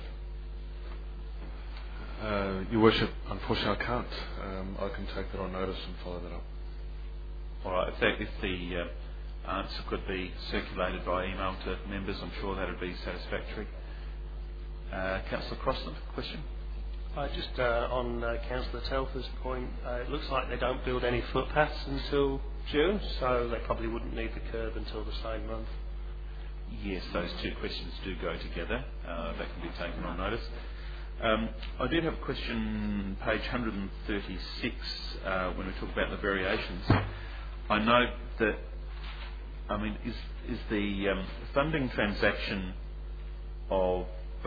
Your Worship, unfortunately I can't. I can take that on notice and follow that up. All right. If the answer could be circulated by email to members, I'm sure that would be satisfactory. Councillor Crosland, question? Just on Councillor Telfer's point, it looks like they don't build any footpaths until June, so they probably wouldn't need the curb until the same month. Yes, those two questions do go together. That can be taken on notice. I did have a question, page 136, when we talk about the variations. I note that, is the funding transaction of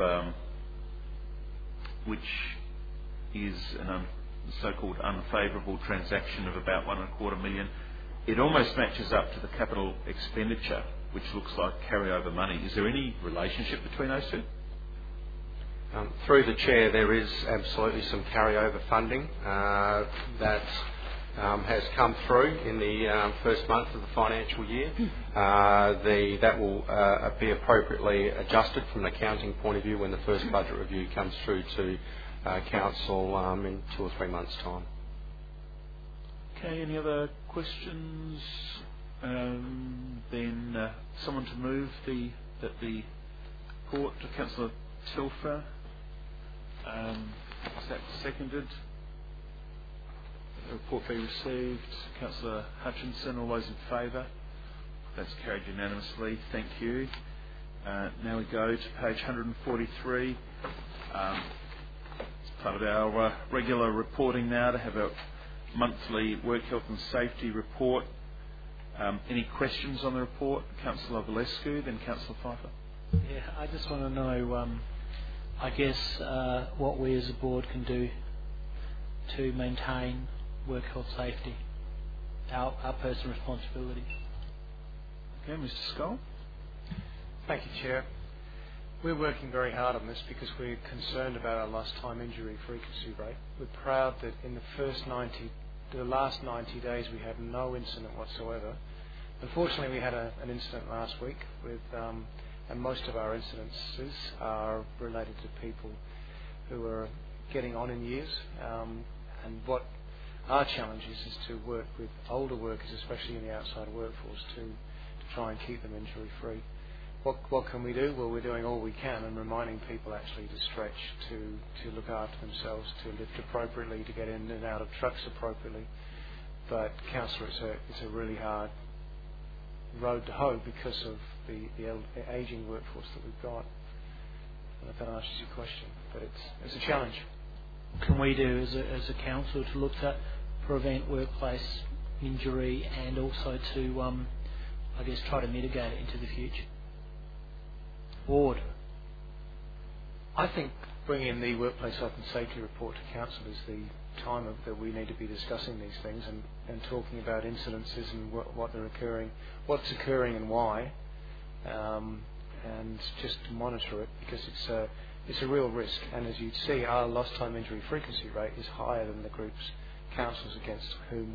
which is a so-called unfavourable transaction of about $1.25 million, it almost matches up to the capital expenditure, which looks like carryover money. Is there any relationship between those two? Through the Chair, there is absolutely some carryover funding that has come through in the first month of the financial year. That will be appropriately adjusted from an accounting point of view when the first budget review comes through to Council in 2 or 3 months' time. Okay, any other questions? Then someone to move that the report to Councillor Telfer. Is that seconded? The report be received. Councillor Hutchinson, all those in favour? That's carried unanimously. Thank you. Now we go to page 143. It's part of our regular reporting now to have a monthly work health and safety report. Any questions on the report? Councillor Valescu, then Councillor Pfeiffer. Yeah, I just want to know, I guess, what we as a board can do to maintain work health safety, our personal responsibility. Okay, Mr. Scull. Thank you, Chair. We're working very hard on this because we're concerned about our lost time injury frequency rate. We're proud that in the last 90 days we had no incident whatsoever. Unfortunately, we had an incident last week with, and most of our incidences are related to people who are getting on in years. And what our challenge is to work with older workers, especially in the outside workforce, to try and keep them injury free. What can we do? Well, we're doing all we can and reminding people actually to stretch, to look after themselves, to lift appropriately, to get in and out of trucks appropriately. But, Councillor, it's a really hard road to hoe because of the ageing workforce that we've got. I don't know if that answers your question, but it's a challenge. What can we do as a council to look to prevent workplace injury and also to, I guess, try to mitigate it into the future? Board. I think bringing the workplace health and safety report to council is the time that we need to be discussing these things and talking about incidences and what they're occurring, what's occurring and why, and just to monitor it because it's a real risk. And as you'd see, our lost time injury frequency rate is higher than the group's councils against whom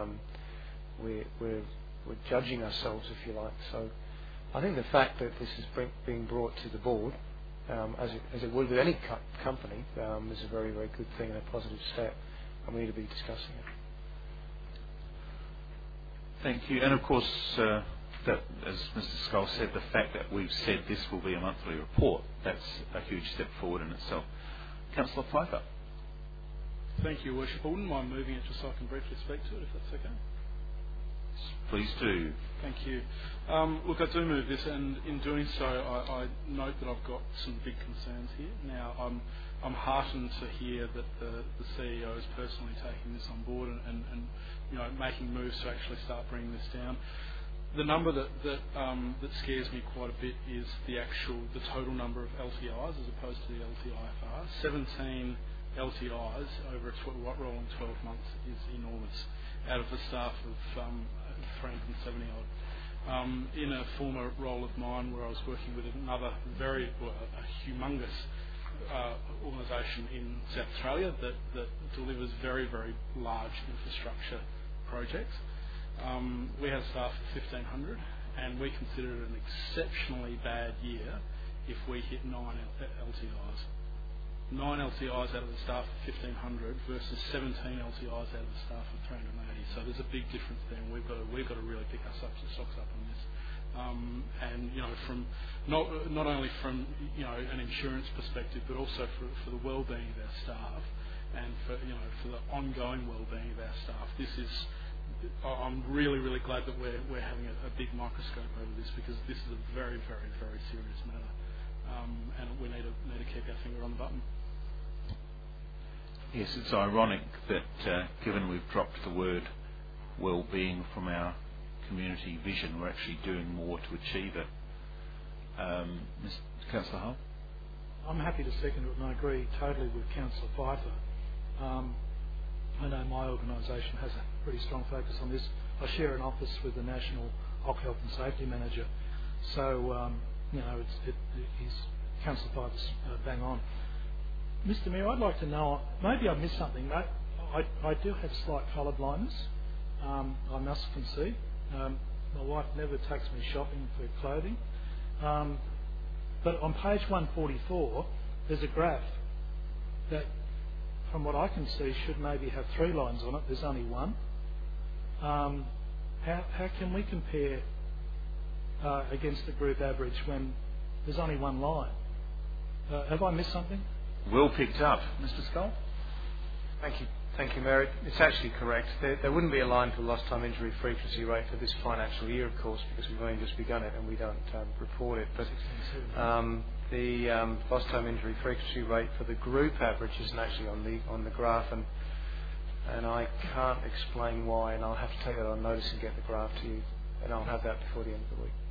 we're judging ourselves, if you like. So I think the fact that this is being brought to the board, as it would with any company, is a very, very good thing and a positive step, and we need to be discussing it. Thank you. And of course, that, as Mr. Skull said, the fact that we've said this will be a monthly report, that's a huge step forward in itself. Councillor Pfeiffer. Thank you, Your Worship. I wouldn't mind moving it just so I can briefly speak to it, if that's okay. Please do. Thank you. Look, I do move this, and in doing so, I note that I've got some big concerns here. Now, I'm heartened to hear that the CEO is personally taking this on board and making moves to actually start bringing this down. The number that scares me quite a bit is the total number of LTIs as opposed to the LTIFR. 17 LTIs over a rolling 12 months is enormous, out of a staff of 370 odd. In a former role of mine where I was working with another a humongous organisation in South Australia that delivers very, very large infrastructure projects, we had a staff of 1,500, and we considered it an exceptionally bad year if we hit 9 LTIs. 9 LTIs out of the staff of 1,500 versus 17 LTIs out of the staff of 380. So there's a big difference there, and we've got to really pick our socks up on this. And from not only from an insurance perspective, but also for the well-being of our staff, and for the ongoing well-being of our staff. I'm really, really glad that we're having a big microscope over this, because this is a very, very, very serious matter, and we need to keep our finger on the button. Yes, it's ironic that given we've dropped the word well-being from our community vision, we're actually doing more to achieve it. Councillor Hull? I'm happy to second it, and I agree totally with Councillor Pfeiffer. I know my organisation has a pretty strong focus on this. I share an office with the National Occ Health and Safety Manager, so Councillor Pfeiffer's bang on. Mr. Mayor, I'd like to know, maybe I missed something. I do have slight colour blindness, I must concede. My wife never takes me shopping for clothing. But on page 144, there's a graph that, from what I can see, should maybe have 3 lines on it. There's only 1. How can we compare against the group average when there's only 1 line? Have I missed something? Well picked up. Mr. Skull? Thank you, Mayor. It's actually correct. There wouldn't be a line for lost time injury frequency rate for this financial year, of course, because we've only just begun it and we don't report it. But the lost time injury frequency rate for the group average isn't actually on the graph, and I can't explain why, and I'll have to take that on notice and get the graph to you, and I'll have that before the end of the week.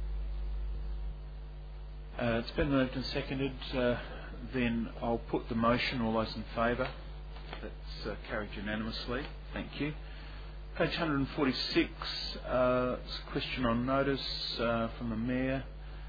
It's been moved and seconded. Then I'll put the motion. All those in favour? That's carried unanimously. Thank you. Page 146, it's a question on notice from the Mayor.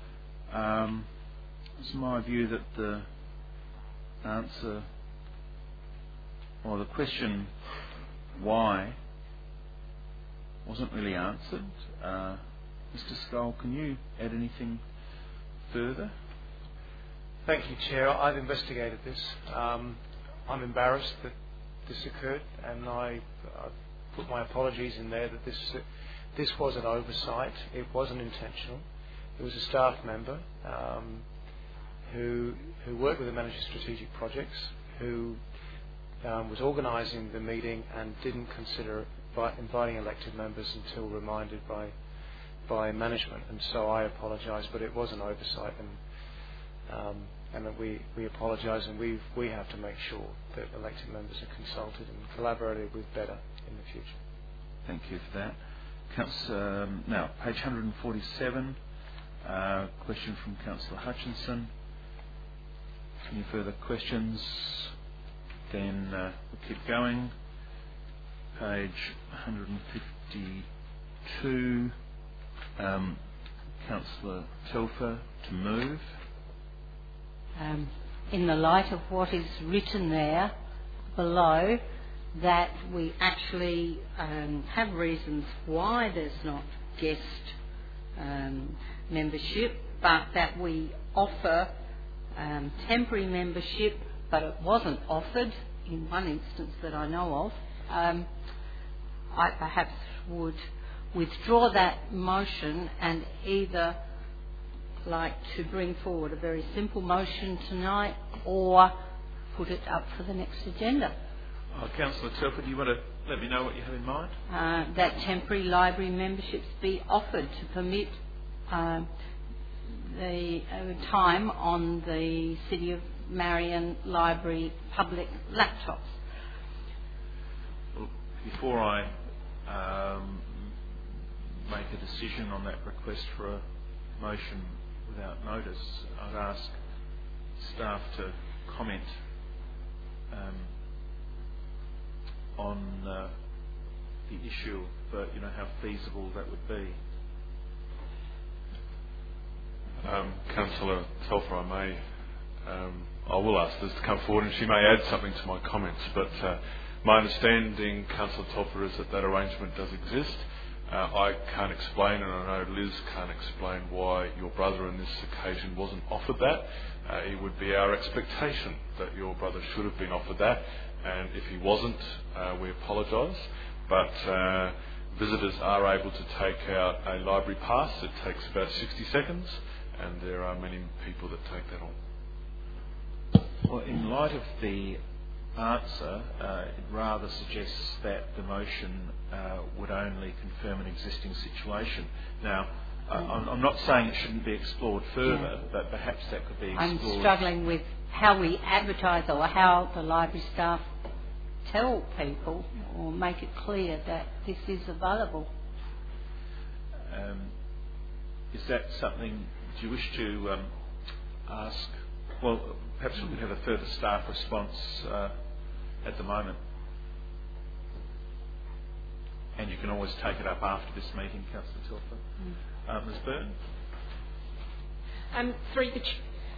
It's my view that the answer, or the question why, wasn't really answered. Mr. Skull, can you add anything further? Thank you, Chair. I've investigated this. I'm embarrassed that this occurred, and I put my apologies in there that this was an oversight. It wasn't intentional. It was a staff member who worked with the manager of strategic projects, who was organising the meeting and didn't consider inviting elected members until reminded by management. And so I apologise, but it was an oversight, and that we apologise, and we have to make sure that elected members are consulted and collaborated with better in the future. Thank you for that. Now, page 147, question from Councillor Hutchinson. Any further questions? Then we'll keep going. Page 152, Councillor Telfer to move. In the light of what is written there below, that we actually have reasons why there's not guest membership, but that we offer temporary membership, but it wasn't offered in one instance that I know of. I perhaps would withdraw that motion and either like to bring forward a very simple motion tonight or put it up for the next agenda. Councillor Telford, do you want to let me know what you have in mind? That temporary library memberships be offered to permit the time on the City of Marion Library public laptops. Well, before I make a decision on that request for a motion without notice, I'd ask staff to comment on the issue of how feasible that would be. Councillor Telfer, I will ask Liz to come forward and she may add something to my comments, but my understanding, Councillor Telfer, is that arrangement does exist. I can't explain, and I know Liz can't explain why your brother on this occasion wasn't offered that. It would be our expectation that your brother should have been offered that, and if he wasn't, we apologise. But visitors are able to take out a library pass. It takes about 60 seconds, and there are many people that take that on. Well, in light of the answer, it rather suggests that the motion would only confirm an existing situation. Now, I'm not saying it shouldn't be explored further, but perhaps that could be explored. I'm struggling with how we advertise or how the library staff tell people or make it clear that this is available. Is that something, do you wish to ask? Well, perhaps we could have a further staff response at the moment. And you can always take it up after this meeting, Councillor Telfer. Ms Byrne? Through the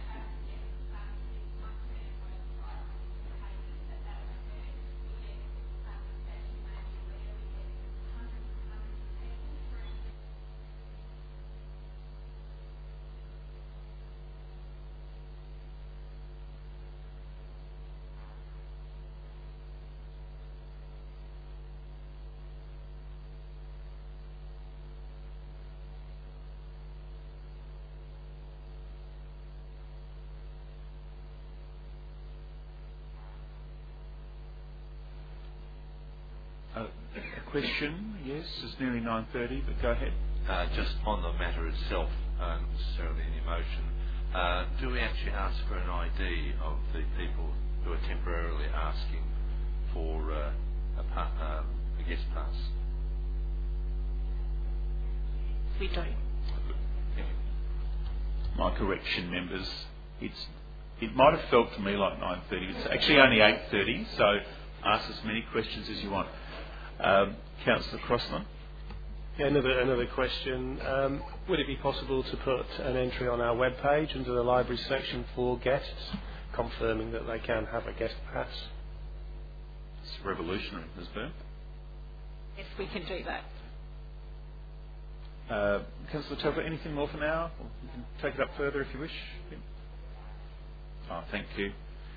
A question, yes, it's nearly 9:30, but go ahead. Just on the matter itself, not necessarily any motion, do we actually ask for an ID of the people who are temporarily asking for a guest pass? We don't. My correction, members, it might have felt to me like 9:30. It's actually only 8:30, so ask as many questions as you want. Councillor Crossland. Yeah, another question. Would it be possible to put an entry on our webpage under the library section for guests, confirming that they can have a guest pass? It's revolutionary, Ms Byrne. Yes, we can do that. Councillor Telfer, anything more for now? You can take it up further if you wish. Thank you.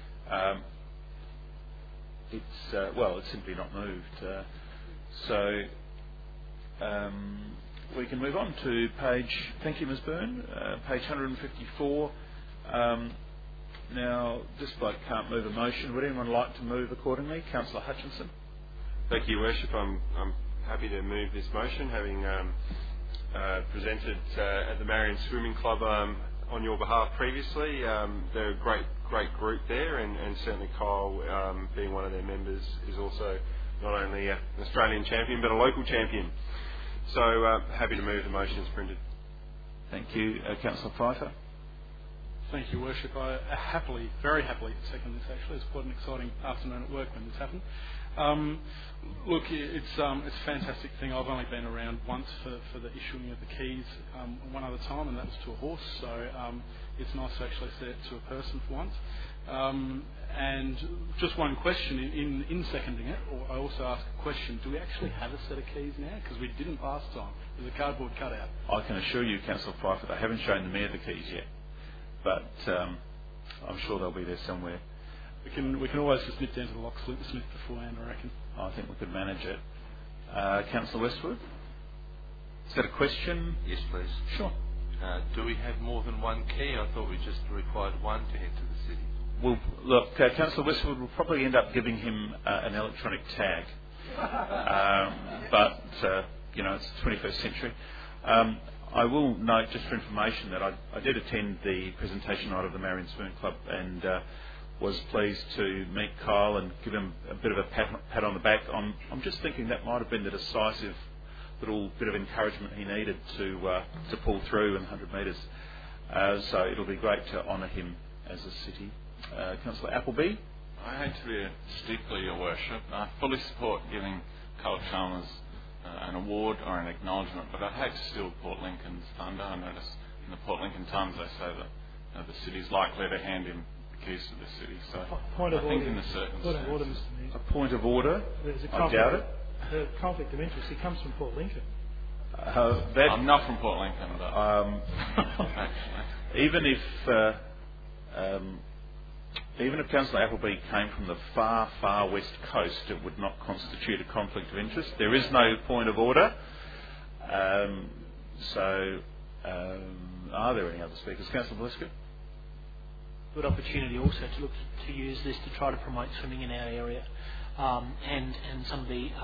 It's simply not moved. So we can move on to page, thank you Ms Byrne, page 154. Now, this bloke can't move a motion. Would anyone like to move accordingly? Councillor Hutchinson. Thank you, Worship. I'm happy to move this motion, having presented at the Marion Swimming Club on your behalf previously. They're a great group there, and certainly Kyle, being one of their members, is also not only an Australian champion but a local champion. So happy to move the motion as printed. Thank you. Councillor Pfeiffer. Thank you, Worship. I very happily second this actually. It's quite an exciting afternoon at work when this happened. Look, it's a fantastic thing. I've only been around once for the issuing of the keys one other time, and that was to a horse, so it's nice to actually see it to a person for once. And just one question, in seconding it, or I also ask a question, do we actually have a set of keys now? Because we didn't last time. There's a cardboard cutout. I can assure you, Councillor Pfeiffer, they haven't shown the Mayor the keys yet, but I'm sure they'll be there somewhere. We can always just nip down to the locksmith beforehand, I reckon. I think we could manage it. Councillor Westwood? Is that a question? Yes, please. Sure. Do we have more than one key? I thought we just required one to enter the city. Well, look, Councillor Westwood will probably end up giving him an electronic tag. But it's the 21st century. I will note, just for information, that I did attend the presentation night of the Marion Spoon Club and was pleased to meet Kyle and give him a bit of a pat on the back. I'm just thinking that might have been the decisive little bit of encouragement he needed to pull through in 100 metres. So it'll be great to honour him as a city. Councillor Appleby? I hate to be a stickler, Your Worship. I fully support giving Kyle Chalmers an award or an acknowledgement, but I'd hate to steal Port Lincoln's thunder. I notice in the Port Lincoln Times they say that the city's likely to hand him the keys to the city. So point of I think order. in the circumstances... Point of order, Mr. Mayor. A point of order? I doubt it. The conflict of interest, he comes from Port Lincoln. I'm not from Port Lincoln, but... Even if Councillor Appleby came from the far, far west coast, it would not constitute a conflict of interest. There is no point of order. Are there any other speakers? Councillor Blisco? Good opportunity also to look to use this to try to promote swimming in our area, and some of the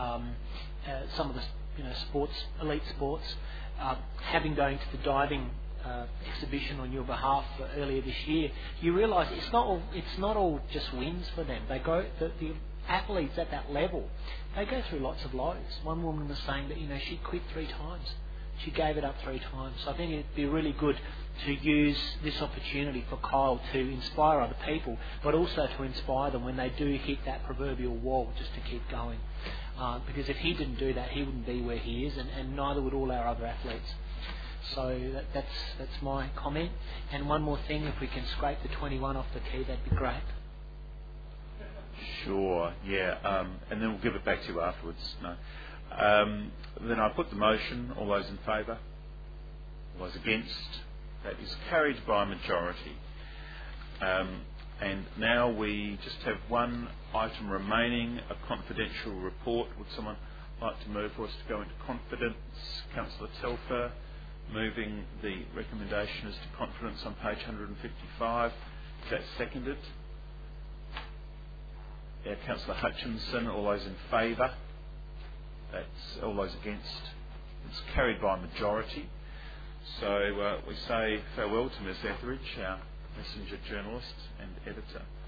sports, elite sports. Having going to the diving exhibition on your behalf earlier this year, you realise it's not all just wins for them. They go the athletes at that level. They go through lots of lows. One woman was saying that she quit 3 times. She gave it up 3 times. So I think it'd be really good to use this opportunity for Kyle to inspire other people, but also to inspire them when they do hit that proverbial wall, just to keep going. Because if he didn't do that, he wouldn't be where he is, and neither would all our other athletes. So that's my comment. And one more thing, if we can scrape the 21 off the key, that'd be great. Sure, yeah. And then we'll give it back to you afterwards. No. Then I put the motion. All those in favour? All those against? That is carried by majority. And now we just have one item remaining, a confidential report. Would someone like to move for us to go into confidence? Councillor Telfer, moving the recommendation as to confidence on page 155. Is that seconded? Yeah, Councillor Hutchinson, all those in favour? That's all those against. It's carried by majority. So we say farewell to Ms Etheridge, our messenger journalist and editor.